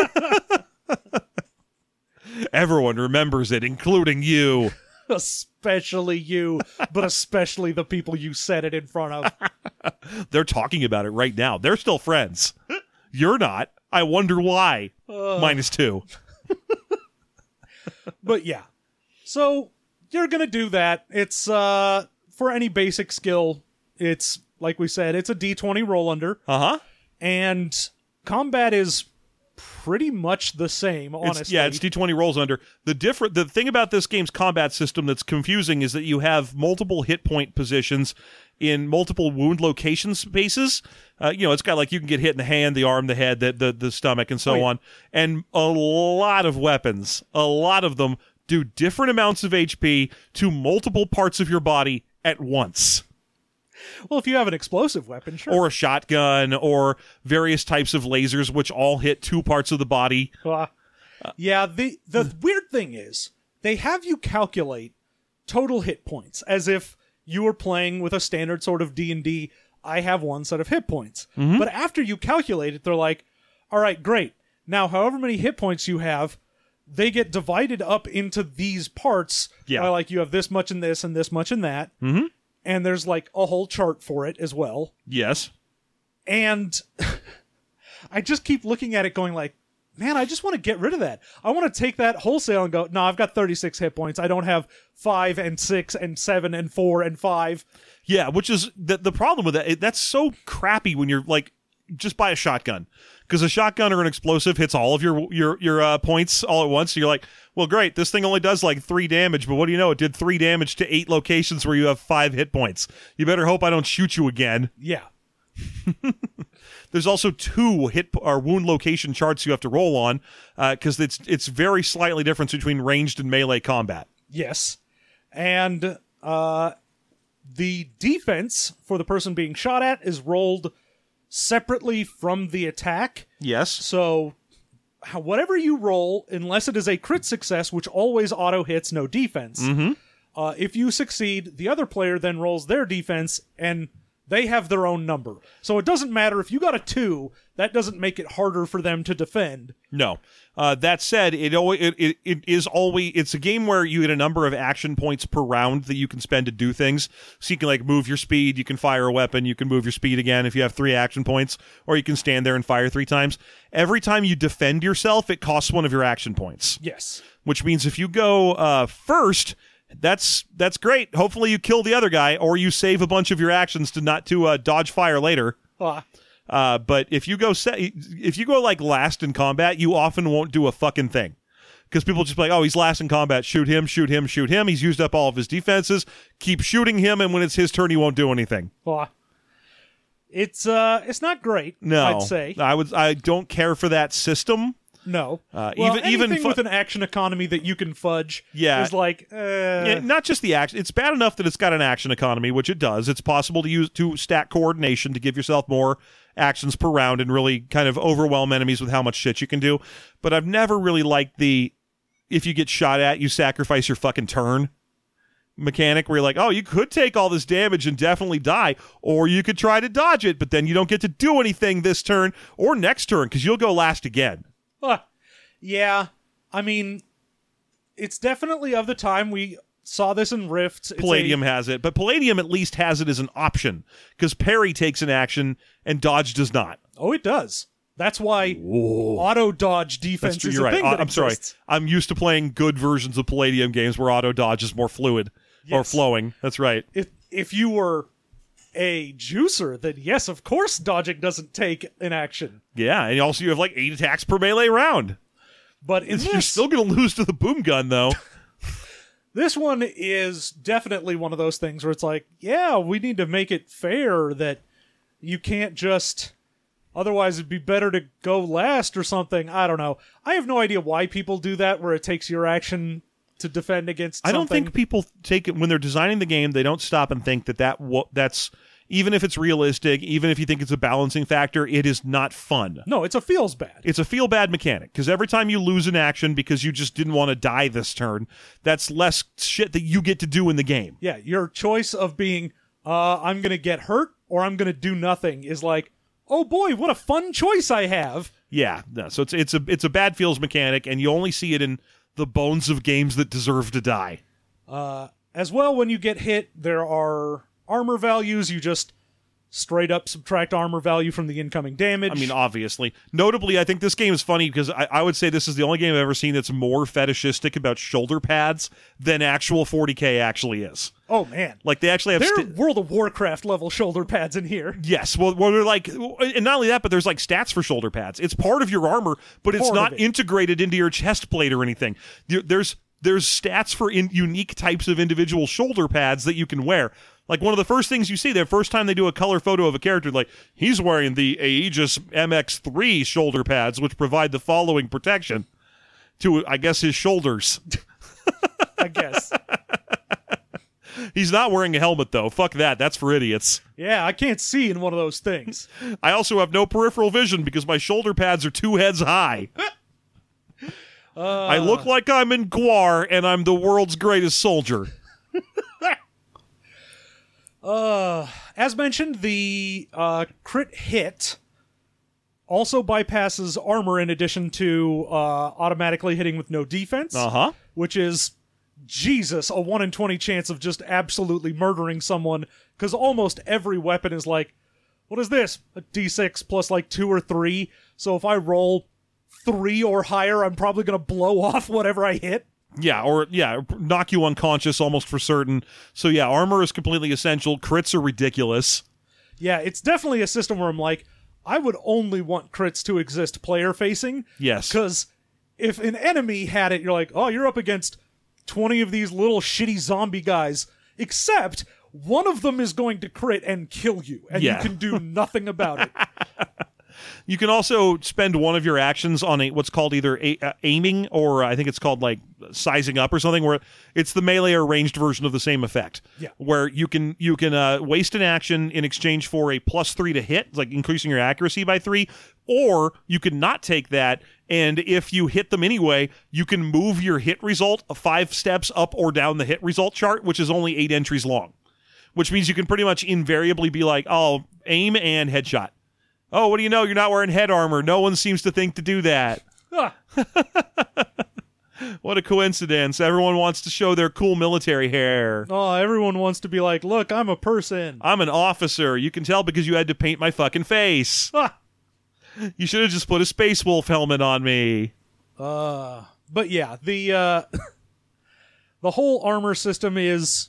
Everyone remembers it, including you. Especially you, but especially the people you said it in front of. They're talking about it right now. They're still friends. You're not. I wonder why. -2. But yeah. So you're going to do that. It's for any basic skill. It's, like we said, it's a D20 roll under. Uh-huh. And combat is pretty much the same, honestly. It's D20 rolls under. The thing about this game's combat system that's confusing is that you have multiple hit point positions in multiple wound location spaces. It's got like you can get hit in the hand, the arm, the head, the stomach, and so on. And a lot of weapons, a lot of them do different amounts of HP to multiple parts of your body at once. Well, if you have an explosive weapon, sure. Or a shotgun, or various types of lasers, which all hit 2 parts of the body. The weird thing is, they have you calculate total hit points, as if you were playing with a standard sort of D&D, I have 1 set of hit points. Mm-hmm. But after you calculate it, they're like, all right, great. Now, however many hit points you have, they get divided up into these parts. Yeah. Like you have this much in this and this much in that. Mm-hmm. And there's like a whole chart for it as well. Yes. And I just keep looking at it going like, man, I just want to get rid of that. I want to take that wholesale and go, no, I've got 36 hit points. I don't have 5 and 6 and 7 and 4 and 5. Yeah, which is the problem with that. That's so crappy when you're like, just buy a shotgun. Because a shotgun or an explosive hits all of your points all at once. So you're like, well, great, this thing only does like 3 damage, but what do you know? It did 3 damage to 8 locations where you have 5 hit points. You better hope I don't shoot you again. Yeah. There's also 2 hit or wound location charts you have to roll on, because it's very slightly different between ranged and melee combat. Yes. And the defense for the person being shot at is rolled separately from the attack. Yes. So whatever you roll, unless it is a crit success, which always auto hits, no defense. Mm-hmm. If you succeed, the other player then rolls their defense, and they have their own number. So it doesn't matter if you got a 2, that doesn't make it harder for them to defend. No. That said, it's a game where you get a number of action points per round that you can spend to do things. So you can like move your speed, you can fire a weapon, you can move your speed again if you have 3 action points, or you can stand there and fire 3 times. Every time you defend yourself, it costs 1 of your action points. Yes. Which means if you go first, that's great. Hopefully you kill the other guy, or you save a bunch of your actions to dodge fire later. But if you go like last in combat, you often won't do a fucking thing. Because people just be like, oh, he's last in combat, shoot him, shoot him, shoot him. He's used up all of his defenses. Keep shooting him, and when it's his turn, he won't do anything. It's not great, no, I'd say. I don't care for that system. No. Even with an action economy that you can fudge is like... not just the action. It's bad enough that it's got an action economy, which it does. It's possible to stack coordination to give yourself more actions per round and really kind of overwhelm enemies with how much shit you can do. But I've never really liked if you get shot at, you sacrifice your fucking turn mechanic where you're like, oh, you could take all this damage and definitely die, or you could try to dodge it, but then you don't get to do anything this turn or next turn because you'll go last again. Yeah, I mean, it's definitely of the time we saw this in Rifts. Palladium has it, but Palladium at least has it as an option, because parry takes an action and dodge does not. Oh, it does. That's why auto dodge defense is You're a right. thing that I'm sorry. exists. I'm used to playing good versions of Palladium games where auto dodge is more fluid or Yes. flowing. That's right. If you were a juicer, then yes, of course, dodging doesn't take an action. Yeah, and also you have like 8 attacks per melee round. But in You're this, still going to lose to the boom gun, though. this one is definitely one of those things where it's like, yeah, we need to make it fair that you can't just. Otherwise, it'd be better to go last or something. I don't know. I have no idea why people do that, where it takes your action to defend against something. I don't think people take it when they're designing the game. They don't stop and think that's even if it's realistic, even if you think it's a balancing factor, it is not fun. No, it's a feels bad. It's a feel bad mechanic, because every time you lose an action because you just didn't want to die this turn, that's less shit that you get to do in the game. Yeah, your choice of being, I'm going to get hurt or I'm going to do nothing is like, oh boy, what a fun choice I have. Yeah, no, so it's a bad feels mechanic, and you only see it in the bones of games that deserve to die. As well, when you get hit, there are armor values. You just straight up subtract armor value from the incoming damage. I mean, obviously. Notably, I think this game is funny because I would say this is the only game I've ever seen that's more fetishistic about shoulder pads than actual 40K actually is. oh man. Like, they actually have... There are World of Warcraft level shoulder pads in here. Yes, well, they're like... And not only that, but there's like stats for shoulder pads. It's part of your armor, but it's Part not of it. integrated into your chest plate or anything. There's stats for unique types of individual shoulder pads that you can wear. Like, one of the first things you see, the first time they do a color photo of a character, like, he's wearing the Aegis MX3 shoulder pads, which provide the following protection to, I guess, his shoulders. I guess. He's not wearing a helmet, though. Fuck that. That's for idiots. Yeah, I can't see in one of those things. I also have no peripheral vision because my shoulder pads are 2 heads high. I look like I'm in Gwar, and I'm the world's greatest soldier. As mentioned, the crit hit also bypasses armor in addition to automatically hitting with no defense, Uh-huh. which is, Jesus, a 1 in 20 chance of just absolutely murdering someone, because almost every weapon is like, what is this? A D6 plus like 2 or 3, so if I roll 3 or higher, I'm probably going to blow off whatever I hit. Yeah, knock you unconscious almost for certain. So yeah, armor is completely essential. Crits are ridiculous. Yeah, it's definitely a system where I'm like, I would only want crits to exist player-facing. Yes. Because if an enemy had it, you're like, oh, you're up against 20 of these little shitty zombie guys, except one of them is going to crit and kill you, and Yeah. you can do nothing about it. You can also spend one of your actions on what's called either aiming, or I think it's called like sizing up or something, where it's the melee or ranged version of the same effect. Yeah. Where you can waste an action in exchange for a +3 to hit, like increasing your accuracy by 3, or you can not take that, and if you hit them anyway, you can move your hit result 5 steps up or down the hit result chart, which is only 8 entries long. Which means you can pretty much invariably be like, oh, aim and headshot. Oh, what do you know? You're not wearing head armor. No one seems to think to do that. Ah, What a coincidence. Everyone wants to show their cool military hair. oh, everyone wants to be like, look, I'm a person. I'm an officer. You can tell because you had to paint my fucking face. Ah. You should have just put a Space Wolf helmet on me. But yeah, the the whole armor system is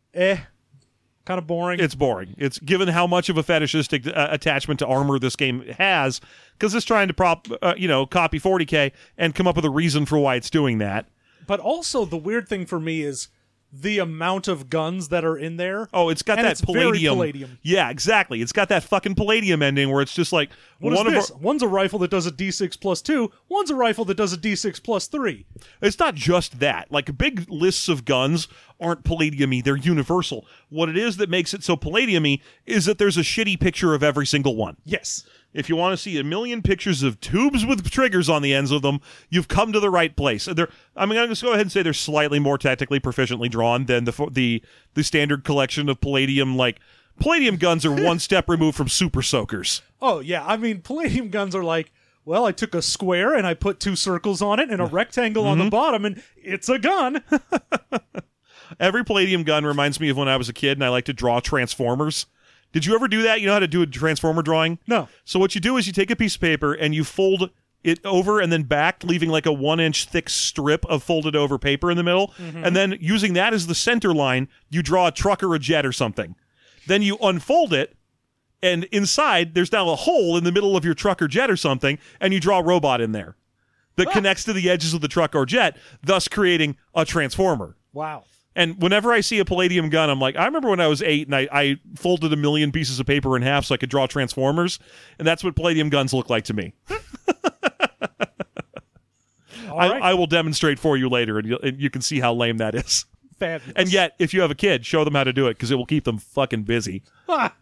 kind of boring. It's boring. It's given how much of a fetishistic attachment to armor this game has, because it's trying to copy 40K and come up with a reason for why it's doing that. But also, the weird thing for me is the amount of guns that are in there. Oh, it's got And that it's very palladium. palladium. Yeah, exactly. It's got that fucking palladium ending where it's just like What is one of this? our, One's a rifle that does a D6 plus 2. One's a rifle that does a D6 plus 3. It's not just that. Like, big lists of guns aren't palladium-y. They're universal. What it is that makes it so palladium-y is that there's a shitty picture of every single one. Yes. If you want to see a million pictures of tubes with triggers on the ends of them, you've come to the right place. I'm going to just go ahead and say they're slightly more technically proficiently drawn than the standard collection of palladium. Like, palladium guns are one step removed from super soakers. Oh, yeah. I mean, palladium guns are like, well, I took a square and I put 2 circles on it and a rectangle on the bottom, and it's a gun. Every Palladium gun reminds me of when I was a kid and I like to draw Transformers. Did you ever do that? You know how to do a Transformer drawing? No. So what you do is you take a piece of paper and you fold it over and then back, leaving like a 1-inch thick strip of folded over paper in the middle. And then using that as the center line, you draw a truck or a jet or something. Then you unfold it, and inside there's now a hole in the middle of your truck or jet or something, and you draw a robot in there that connects to the edges of the truck or jet, thus creating a Transformer. Wow. And whenever I see a Palladium gun, I'm like, I remember when I was 8 and I folded 1,000,000 pieces of paper in half so I could draw Transformers, and that's what Palladium guns look like to me. I will demonstrate for you later, and you can see how lame that is. Fabulous. And yet, if you have a kid, show them how to do it, because it will keep them fucking busy. I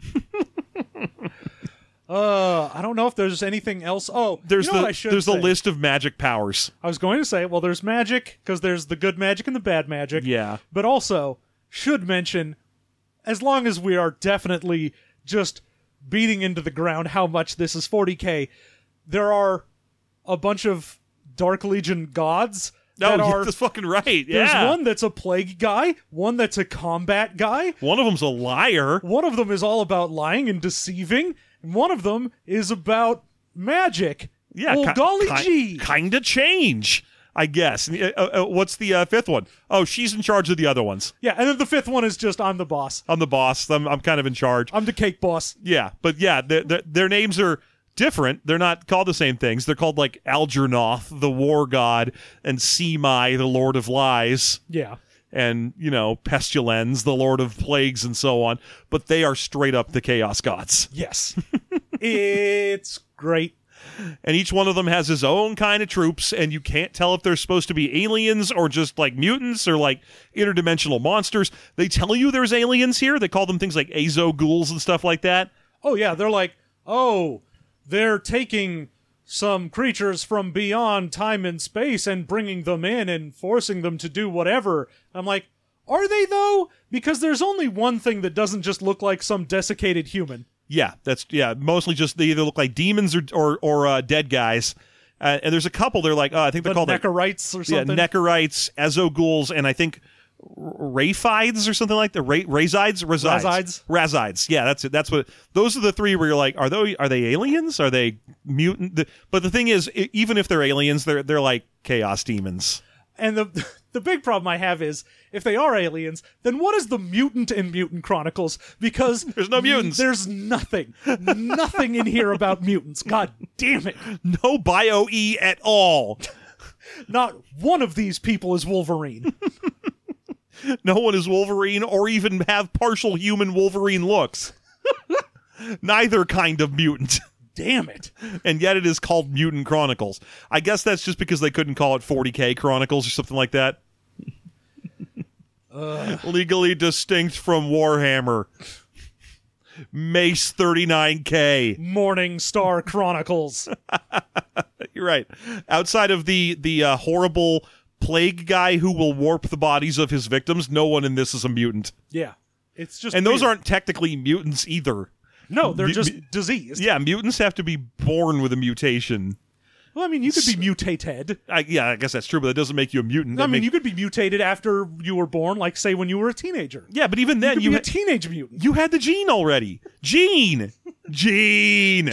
don't know if there's anything else. Oh, There's you know what I should there's a say? list of magic powers. I was going to say, well, there's magic, because there's the good magic and the bad magic. Yeah. But also, should mention, as long as we are definitely just beating into the ground how much this is 40K, there are a bunch of Dark Legion gods that are... that's fucking right. There's Yeah. one that's a plague guy, one that's a combat guy, One of them's a liar. one of them is all about lying and deceiving, and one of them is about magic. Yeah. Oh, golly gee. Kind of change, I guess. What's the fifth one? Oh, she's in charge of the other ones. Yeah, and then the fifth one is just, I'm the boss. I'm the boss. I'm kind of in charge. I'm the cake boss. Yeah, but yeah, their names are different. They're not called the same things. They're called like Algernoth, the war god, and Semai, the lord of lies, Yeah. and, Pestilens, the lord of plagues, and so on. But they are straight up the chaos gods. Yes. It's great. And each one of them has his own kind of troops, and you can't tell if they're supposed to be aliens or just like mutants or like interdimensional monsters. They tell you there's aliens here. They call them things like Azo ghouls and stuff like that. Oh, yeah, they're like, oh, they're taking some creatures from beyond time and space and bringing them in and forcing them to do whatever. I'm like, are they, though? Because there's only one thing that doesn't just look like some desiccated human. Yeah, mostly just they either look like demons or dead guys. And there's a couple. They're like, I think they're called Nekarites or something. Yeah, Nekarites, Azo ghouls, and I think Rayfides or something like that. Razides. Yeah, that's it. That's what. Those are the three where you're like, are they aliens? Are they mutant? But the thing is, even if they're aliens, they're like chaos demons. And the big problem I have is, if they are aliens, then what is the mutant in Mutant Chronicles? Because There's no mutants. There's nothing in here about mutants. God damn it. No bio-E at all. Not one of these people is Wolverine. No one is Wolverine or even have partial human Wolverine looks. Neither kind of mutant. Damn it. And yet it is called Mutant Chronicles. I guess that's just because they couldn't call it 40K Chronicles or something like that. Legally distinct from Warhammer. Mace 39K. Morning Star Chronicles. You're right. Outside of the horrible plague guy who will warp the bodies of his victims, no one in this is a mutant. Yeah. It's just And those weird. aren't technically mutants either. No, they're just diseased. Yeah, mutants have to be born with a mutation. Well, I mean, you could be mutated. I guess that's true, but that doesn't make you a mutant. I mean, you could be mutated after you were born, like, say, when you were a teenager. Yeah, but even then, You could be a teenage mutant. you had the gene already. Gene! Gene!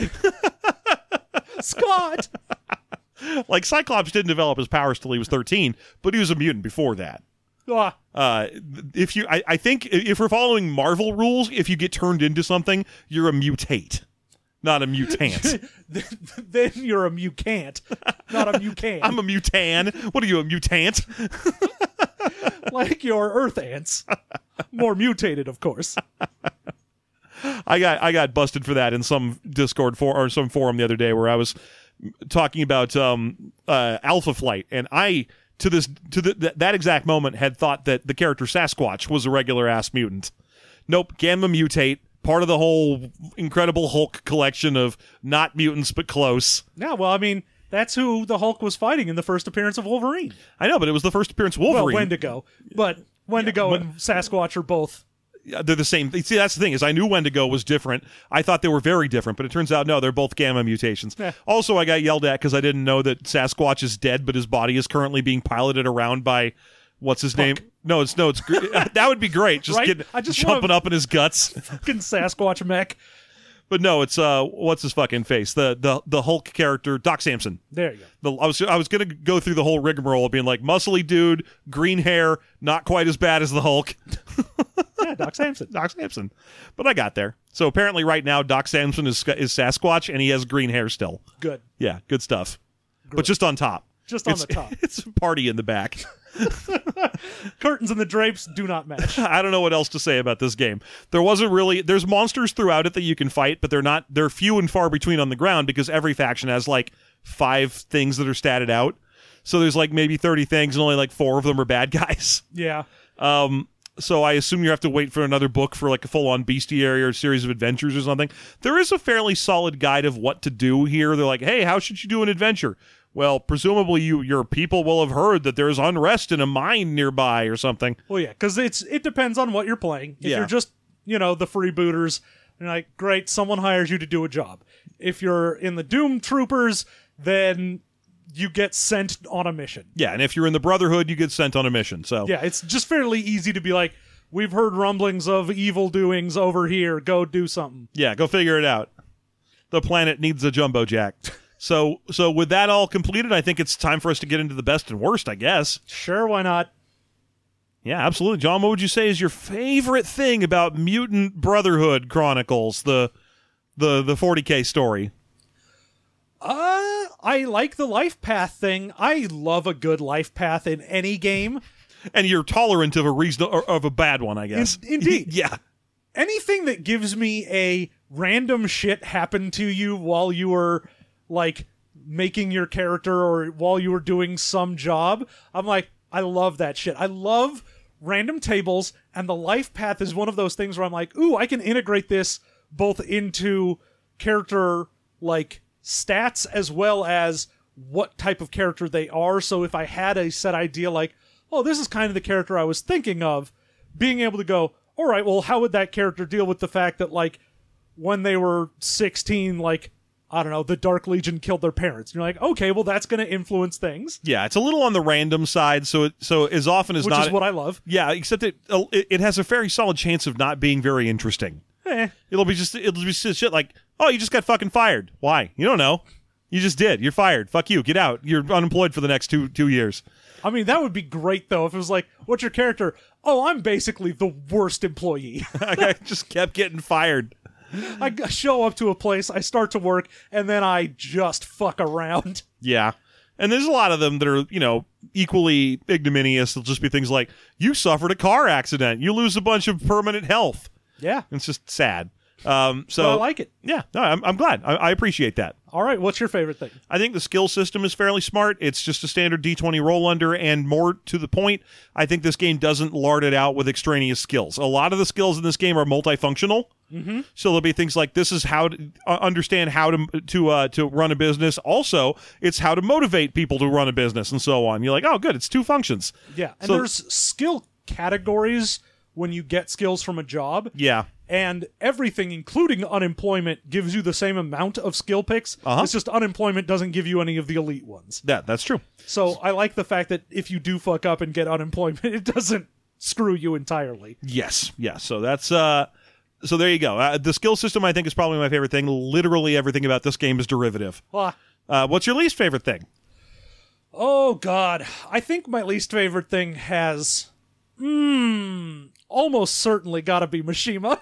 Scott! Like, Cyclops didn't develop his powers till he was 13, but he was a mutant before that. Ah, I think if we're following Marvel rules, if you get turned into something, you're a mutate, not a mutant. then you're a mucant, not a mucan. I'm a mutan. What are you, a mutant? Like your Earth ants. More mutated, of course. I got busted for that in some Discord or some forum the other day where I was talking about Alpha Flight, and that exact moment had thought that the character Sasquatch was a regular ass mutant. Nope, Gamma Mutate, part of the whole Incredible Hulk collection of not mutants but close. Yeah, well, I mean, that's who the Hulk was fighting in the first appearance of Wolverine. I know, but it was the first appearance of Wolverine. Well, Wendigo. But Wendigo and Sasquatch are both. They're the same. See, that's the thing, is I knew Wendigo was different. I thought they were very different, but it turns out, no, they're both gamma mutations. Yeah. Also, I got yelled at because I didn't know that Sasquatch is dead, but his body is currently being piloted around by what's his name? No, it's that would be great. Just Right? jumping up in his guts. Fucking Sasquatch mech. But no, it's what's his fucking face? The Hulk character, Doc Samson. There you go. I was gonna go through the whole rigmarole of being like muscly dude, green hair, not quite as bad as the Hulk. Yeah, Doc Samson. Doc Samson. But I got there. So apparently right now Doc Samson is Sasquatch and he has green hair still. Good. Yeah, good stuff. But just on top. Just on the top. It's a party in the back. Curtains and the drapes do not match. I don't know what else to say about this game. There's monsters throughout it that you can fight, but they're few and far between on the ground because every faction has like 5 things that are statted out. So there's like maybe 30 things and only like 4 of them are bad guys. Yeah. So I assume you have to wait for another book for like a full-on bestiary or a series of adventures or something. There is a fairly solid guide of what to do here. They're like, hey, how should you do an adventure? Well, presumably your people will have heard that there's unrest in a mine nearby or something. Well, yeah, because it depends on what you're playing. If Yeah. you're just, the freebooters, you're like, great, someone hires you to do a job. If you're in the Doom Troopers, then you get sent on a mission. Yeah, and if you're in the Brotherhood, you get sent on a mission. So Yeah, it's just fairly easy to be like, we've heard rumblings of evil doings over here. Go do something. yeah, go figure it out. The planet needs a jumbo jack. So with that all completed, I think it's time for us to get into the best and worst, I guess. Sure, why not? Yeah, absolutely. John, what would you say is your favorite thing about Mutant Brotherhood Chronicles, the 40K story? I like the life path thing. I love a good life path in any game. And you're tolerant of a bad one, I guess. Indeed. Yeah. Anything that gives me a random shit happen to you while you were, like, making your character or while you were doing some job, I'm like, I love that shit. I love random tables, and the life path is one of those things where I'm like, ooh, I can integrate this both into character, like, stats as well as what type of character they are. So if I had a set idea like, oh, this is kind of the character I was thinking of, being able to go, all right, well, how would that character deal with the fact that, like, when they were 16, like, I don't know, the Dark Legion killed their parents. And you're like, okay, well, that's going to influence things. Yeah, it's a little on the random side, so as often as Which not... is what I love. Yeah, except it has a very solid chance of not being very interesting. It'll be just shit like, oh, you just got fucking fired. Why? You don't know. You just did. You're fired. Fuck you. Get out. You're unemployed for the next two years. I mean, that would be great, though, if it was like, what's your character? Oh, I'm basically the worst employee. I just kept getting fired. I show up to a place, I start to work, and then I just fuck around. Yeah. And there's a lot of them that are, equally ignominious. They'll just be things like, you suffered a car accident. You lose a bunch of permanent health. Yeah. It's just sad. But I like it. Yeah, no, I'm glad. I appreciate that. All right, what's your favorite thing? I think the skill system is fairly smart. It's just a standard D20 roll under, and more to the point, I think this game doesn't lard it out with extraneous skills. A lot of the skills in this game are multifunctional. Mm-hmm. So there'll be things like this is how to understand how to run a business. Also, it's how to motivate people to run a business and so on. You're like, oh, good, it's 2 functions. Yeah, and there's skill categories when you get skills from a job. Yeah. And everything, including unemployment, gives you the same amount of skill picks. It's just unemployment doesn't give you any of the elite ones. That's true. So I like the fact that if you do fuck up and get unemployment, it doesn't screw you entirely. Yes. So that's so there you go. The skill system, I think, is probably my favorite thing. Literally everything about this game is derivative. What's your least favorite thing? Oh, God. I think my least favorite thing has almost certainly got to be Mishima.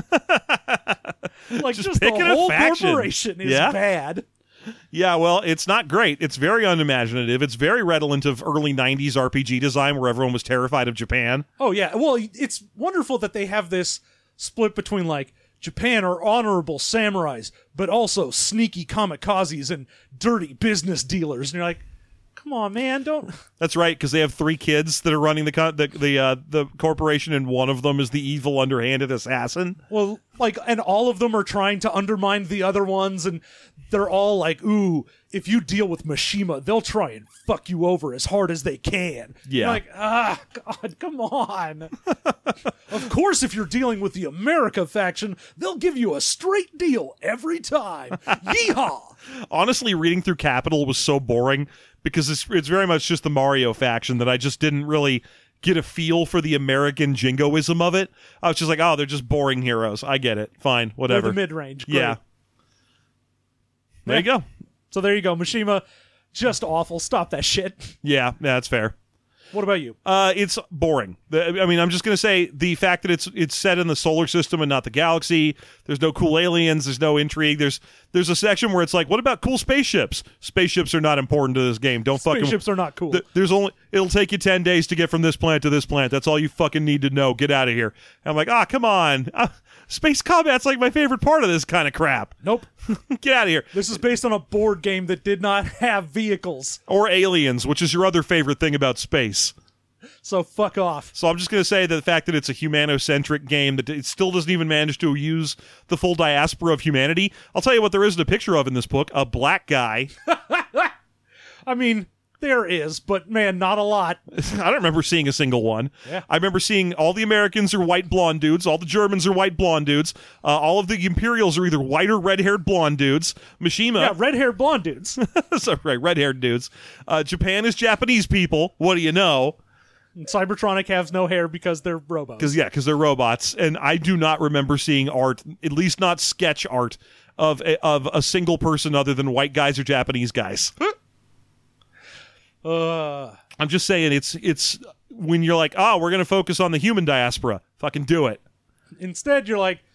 Like, just the whole corporation is bad. Yeah, well, it's not great. It's very unimaginative. It's very redolent of early 90s RPG design where everyone was terrified of Japan. Oh, yeah. Well, it's wonderful that they have this split between, like, Japan are honorable samurais, but also sneaky kamikazes and dirty business dealers. And you're like, come on, man, don't... That's right, because they have 3 kids that are running the corporation, and one of them is the evil, underhanded assassin. Well, like, and all of them are trying to undermine the other ones, and they're all like, ooh, if you deal with Mishima, they'll try and fuck you over as hard as they can. Yeah. You're like, God, come on. Of course, if you're dealing with the America faction, they'll give you a straight deal every time. Yeehaw! Honestly, reading through Capital was so boring, because it's very much just the Mario faction that I just didn't really get a feel for the American jingoism of it. I was just like, oh, they're just boring heroes. I get it. Fine, whatever. They're the mid-range. Great. Yeah. There you go. So there you go. Mishima, just awful. Stop that shit. Yeah, that's fair. What about you? It's boring. I'm just going to say the fact that it's set in the solar system and not the galaxy. There's no cool aliens. There's no intrigue. There's a section where it's like, what about cool spaceships? Spaceships are not important to this game. Spaceships are not cool. It'll take you 10 days to get from this planet to this planet. That's all you fucking need to know. Get out of here. And I'm like, come on. Space combat's like my favorite part of this kind of crap. Nope. Get out of here. This is based on a board game that did not have vehicles. Or aliens, which is your other favorite thing about space. So fuck off. So I'm just going to say that the fact that it's a humanocentric game, that it still doesn't even manage to use the full diaspora of humanity. I'll tell you what there isn't a picture of in this book. A black guy. I mean, there is, but man, not a lot. I don't remember seeing a single one. Yeah. I remember seeing all the Americans are white blonde dudes. All the Germans are white blonde dudes. All of the Imperials are either white or red-haired blonde dudes. Mishima. Yeah, red-haired blonde dudes. Sorry, right, red-haired dudes. Japan is Japanese people. What do you know? And Cybertronic has no hair because they're robots. Because they're robots. And I do not remember seeing art, at least not sketch art, of a single person other than white guys or Japanese guys. I'm just saying, it's when you're like, we're going to focus on the human diaspora. Fucking do it. Instead, you're like,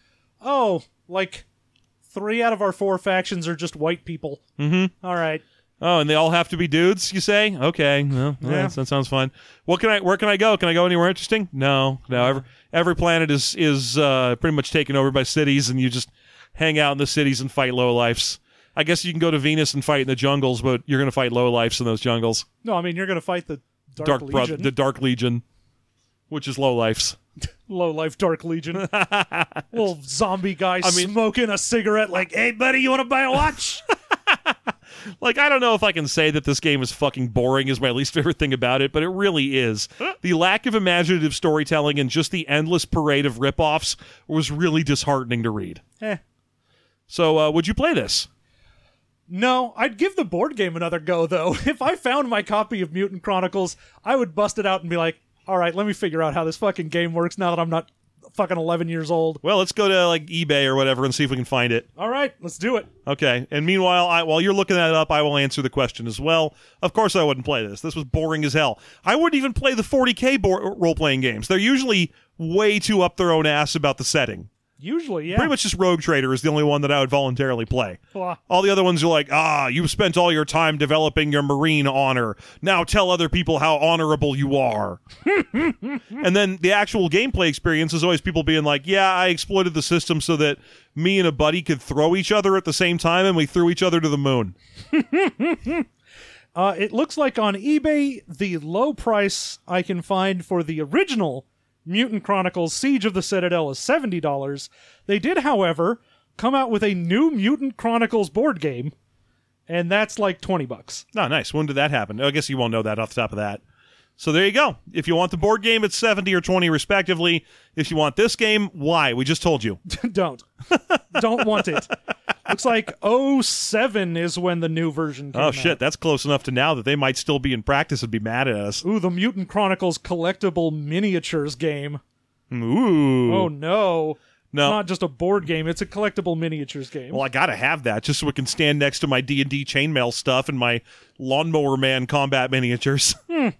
3 out of our 4 factions are just white people. Mm-hmm. All right. Oh, and they all have to be dudes, you say? Okay, well, Yeah. that sounds fun. Where can I go? Can I go anywhere interesting? No. Every planet is pretty much taken over by cities, and you just hang out in the cities and fight lowlifes. I guess you can go to Venus and fight in the jungles, but you're going to fight lowlifes in those jungles. No, I mean, you're going to fight the Dark Legion. The Dark Legion, which is lowlifes. Low-life Dark Legion. Little zombie guy smoking a cigarette like, hey, buddy, you want to buy a watch? Like, I don't know if I can say that this game is fucking boring is my least favorite thing about it, but it really is. The lack of imaginative storytelling and just the endless parade of ripoffs was really disheartening to read. So, would you play this? No, I'd give the board game another go, though. If I found my copy of Mutant Chronicles, I would bust it out and be like, all right, let me figure out how this fucking game works now that I'm not fucking 11 years old. Well, let's go to like eBay or whatever and see if we can find it. All right, let's do it. Okay, and meanwhile, while you're looking that up, I will answer the question as well. Of course I wouldn't play this. This was boring as hell. I wouldn't even play the 40K role-playing games. They're usually way too up their own ass about the setting. Usually, yeah. Pretty much just Rogue Trader is the only one that I would voluntarily play. Well, all the other ones are like, you've spent all your time developing your Marine honor. Now tell other people how honorable you are. And then the actual gameplay experience is always people being like, yeah, I exploited the system so that me and a buddy could throw each other at the same time, and we threw each other to the moon. It looks like on eBay, the low price I can find for the original Mutant Chronicles Siege of the Citadel is $70. They did, however, come out with a new Mutant Chronicles board game, and that's like $20. Oh, nice. When did that happen? I guess you won't know that off the top of that. So there you go. If you want the board game, it's 70 or 20 respectively. If you want this game, why? We just told you. Don't want it. Looks like 07 is when the new version came out. Oh, shit. That's close enough to now that they might still be in practice and be mad at us. Ooh, the Mutant Chronicles collectible miniatures game. Ooh. Oh, no. No. It's not just a board game. It's a collectible miniatures game. Well, I gotta have that just so it can stand next to my D&D chainmail stuff and my Lawnmower Man combat miniatures.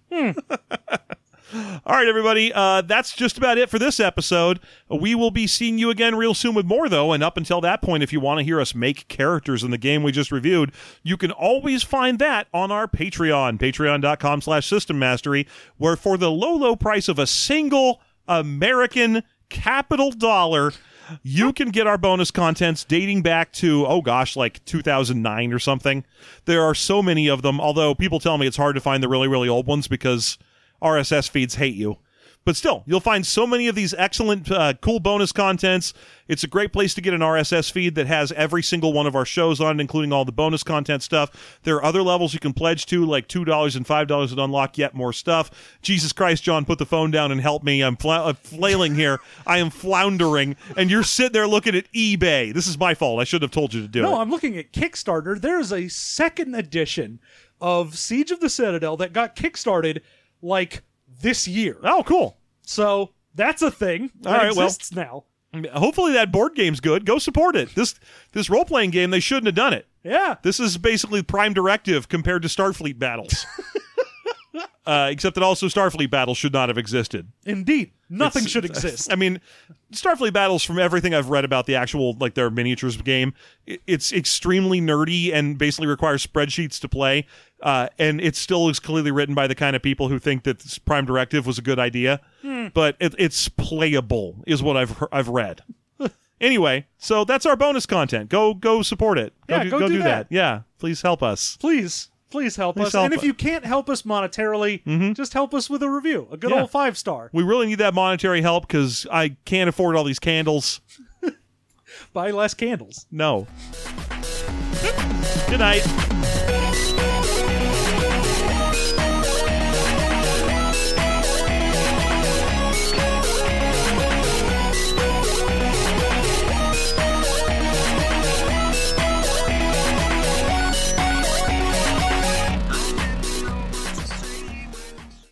All right, everybody. That's just about it for this episode. We will be seeing you again real soon with more, though. And up until that point, if you want to hear us make characters in the game we just reviewed, you can always find that on our Patreon, patreon.com/systemmastery, where for the low, low price of a single American capital dollar, you can get our bonus contents dating back to, like 2009 or something. There are so many of them, although people tell me it's hard to find the really, really old ones because RSS feeds hate you. But still, you'll find so many of these excellent, cool bonus contents. It's a great place to get an RSS feed that has every single one of our shows on it, including all the bonus content stuff. There are other levels you can pledge to, like $2 and $5 to unlock yet more stuff. Jesus Christ, John, put the phone down and help me. I'm flailing here. I am floundering. And you're sitting there looking at eBay. This is my fault. I should have told you to do it. No, I'm looking at Kickstarter. There's a second edition of Siege of the Citadel that got kickstarted like this year. Oh, cool. So that's a thing that All right, well. exists now. Hopefully that board game's good. Go support it. This role-playing game, they shouldn't have done it. Yeah. This is basically Prime Directive compared to Starfleet battles. Except that also Starfleet battles should not have existed. Indeed. Nothing should exist. I mean, Starfleet battles, from everything I've read about the actual, like, their miniatures game, it's extremely nerdy and basically requires spreadsheets to play. And it still is clearly written by the kind of people who think that this Prime Directive was a good idea. But it's playable, is what I've read. Anyway, so that's our bonus content. Go support it. Yeah, go do that. Yeah, please help us. Please help us. help And if us. you can't help us monetarily, just help us with a review. A good Yeah. old 5-star. We really need that monetary help because I can't afford all these candles. Buy less candles. No. Good night.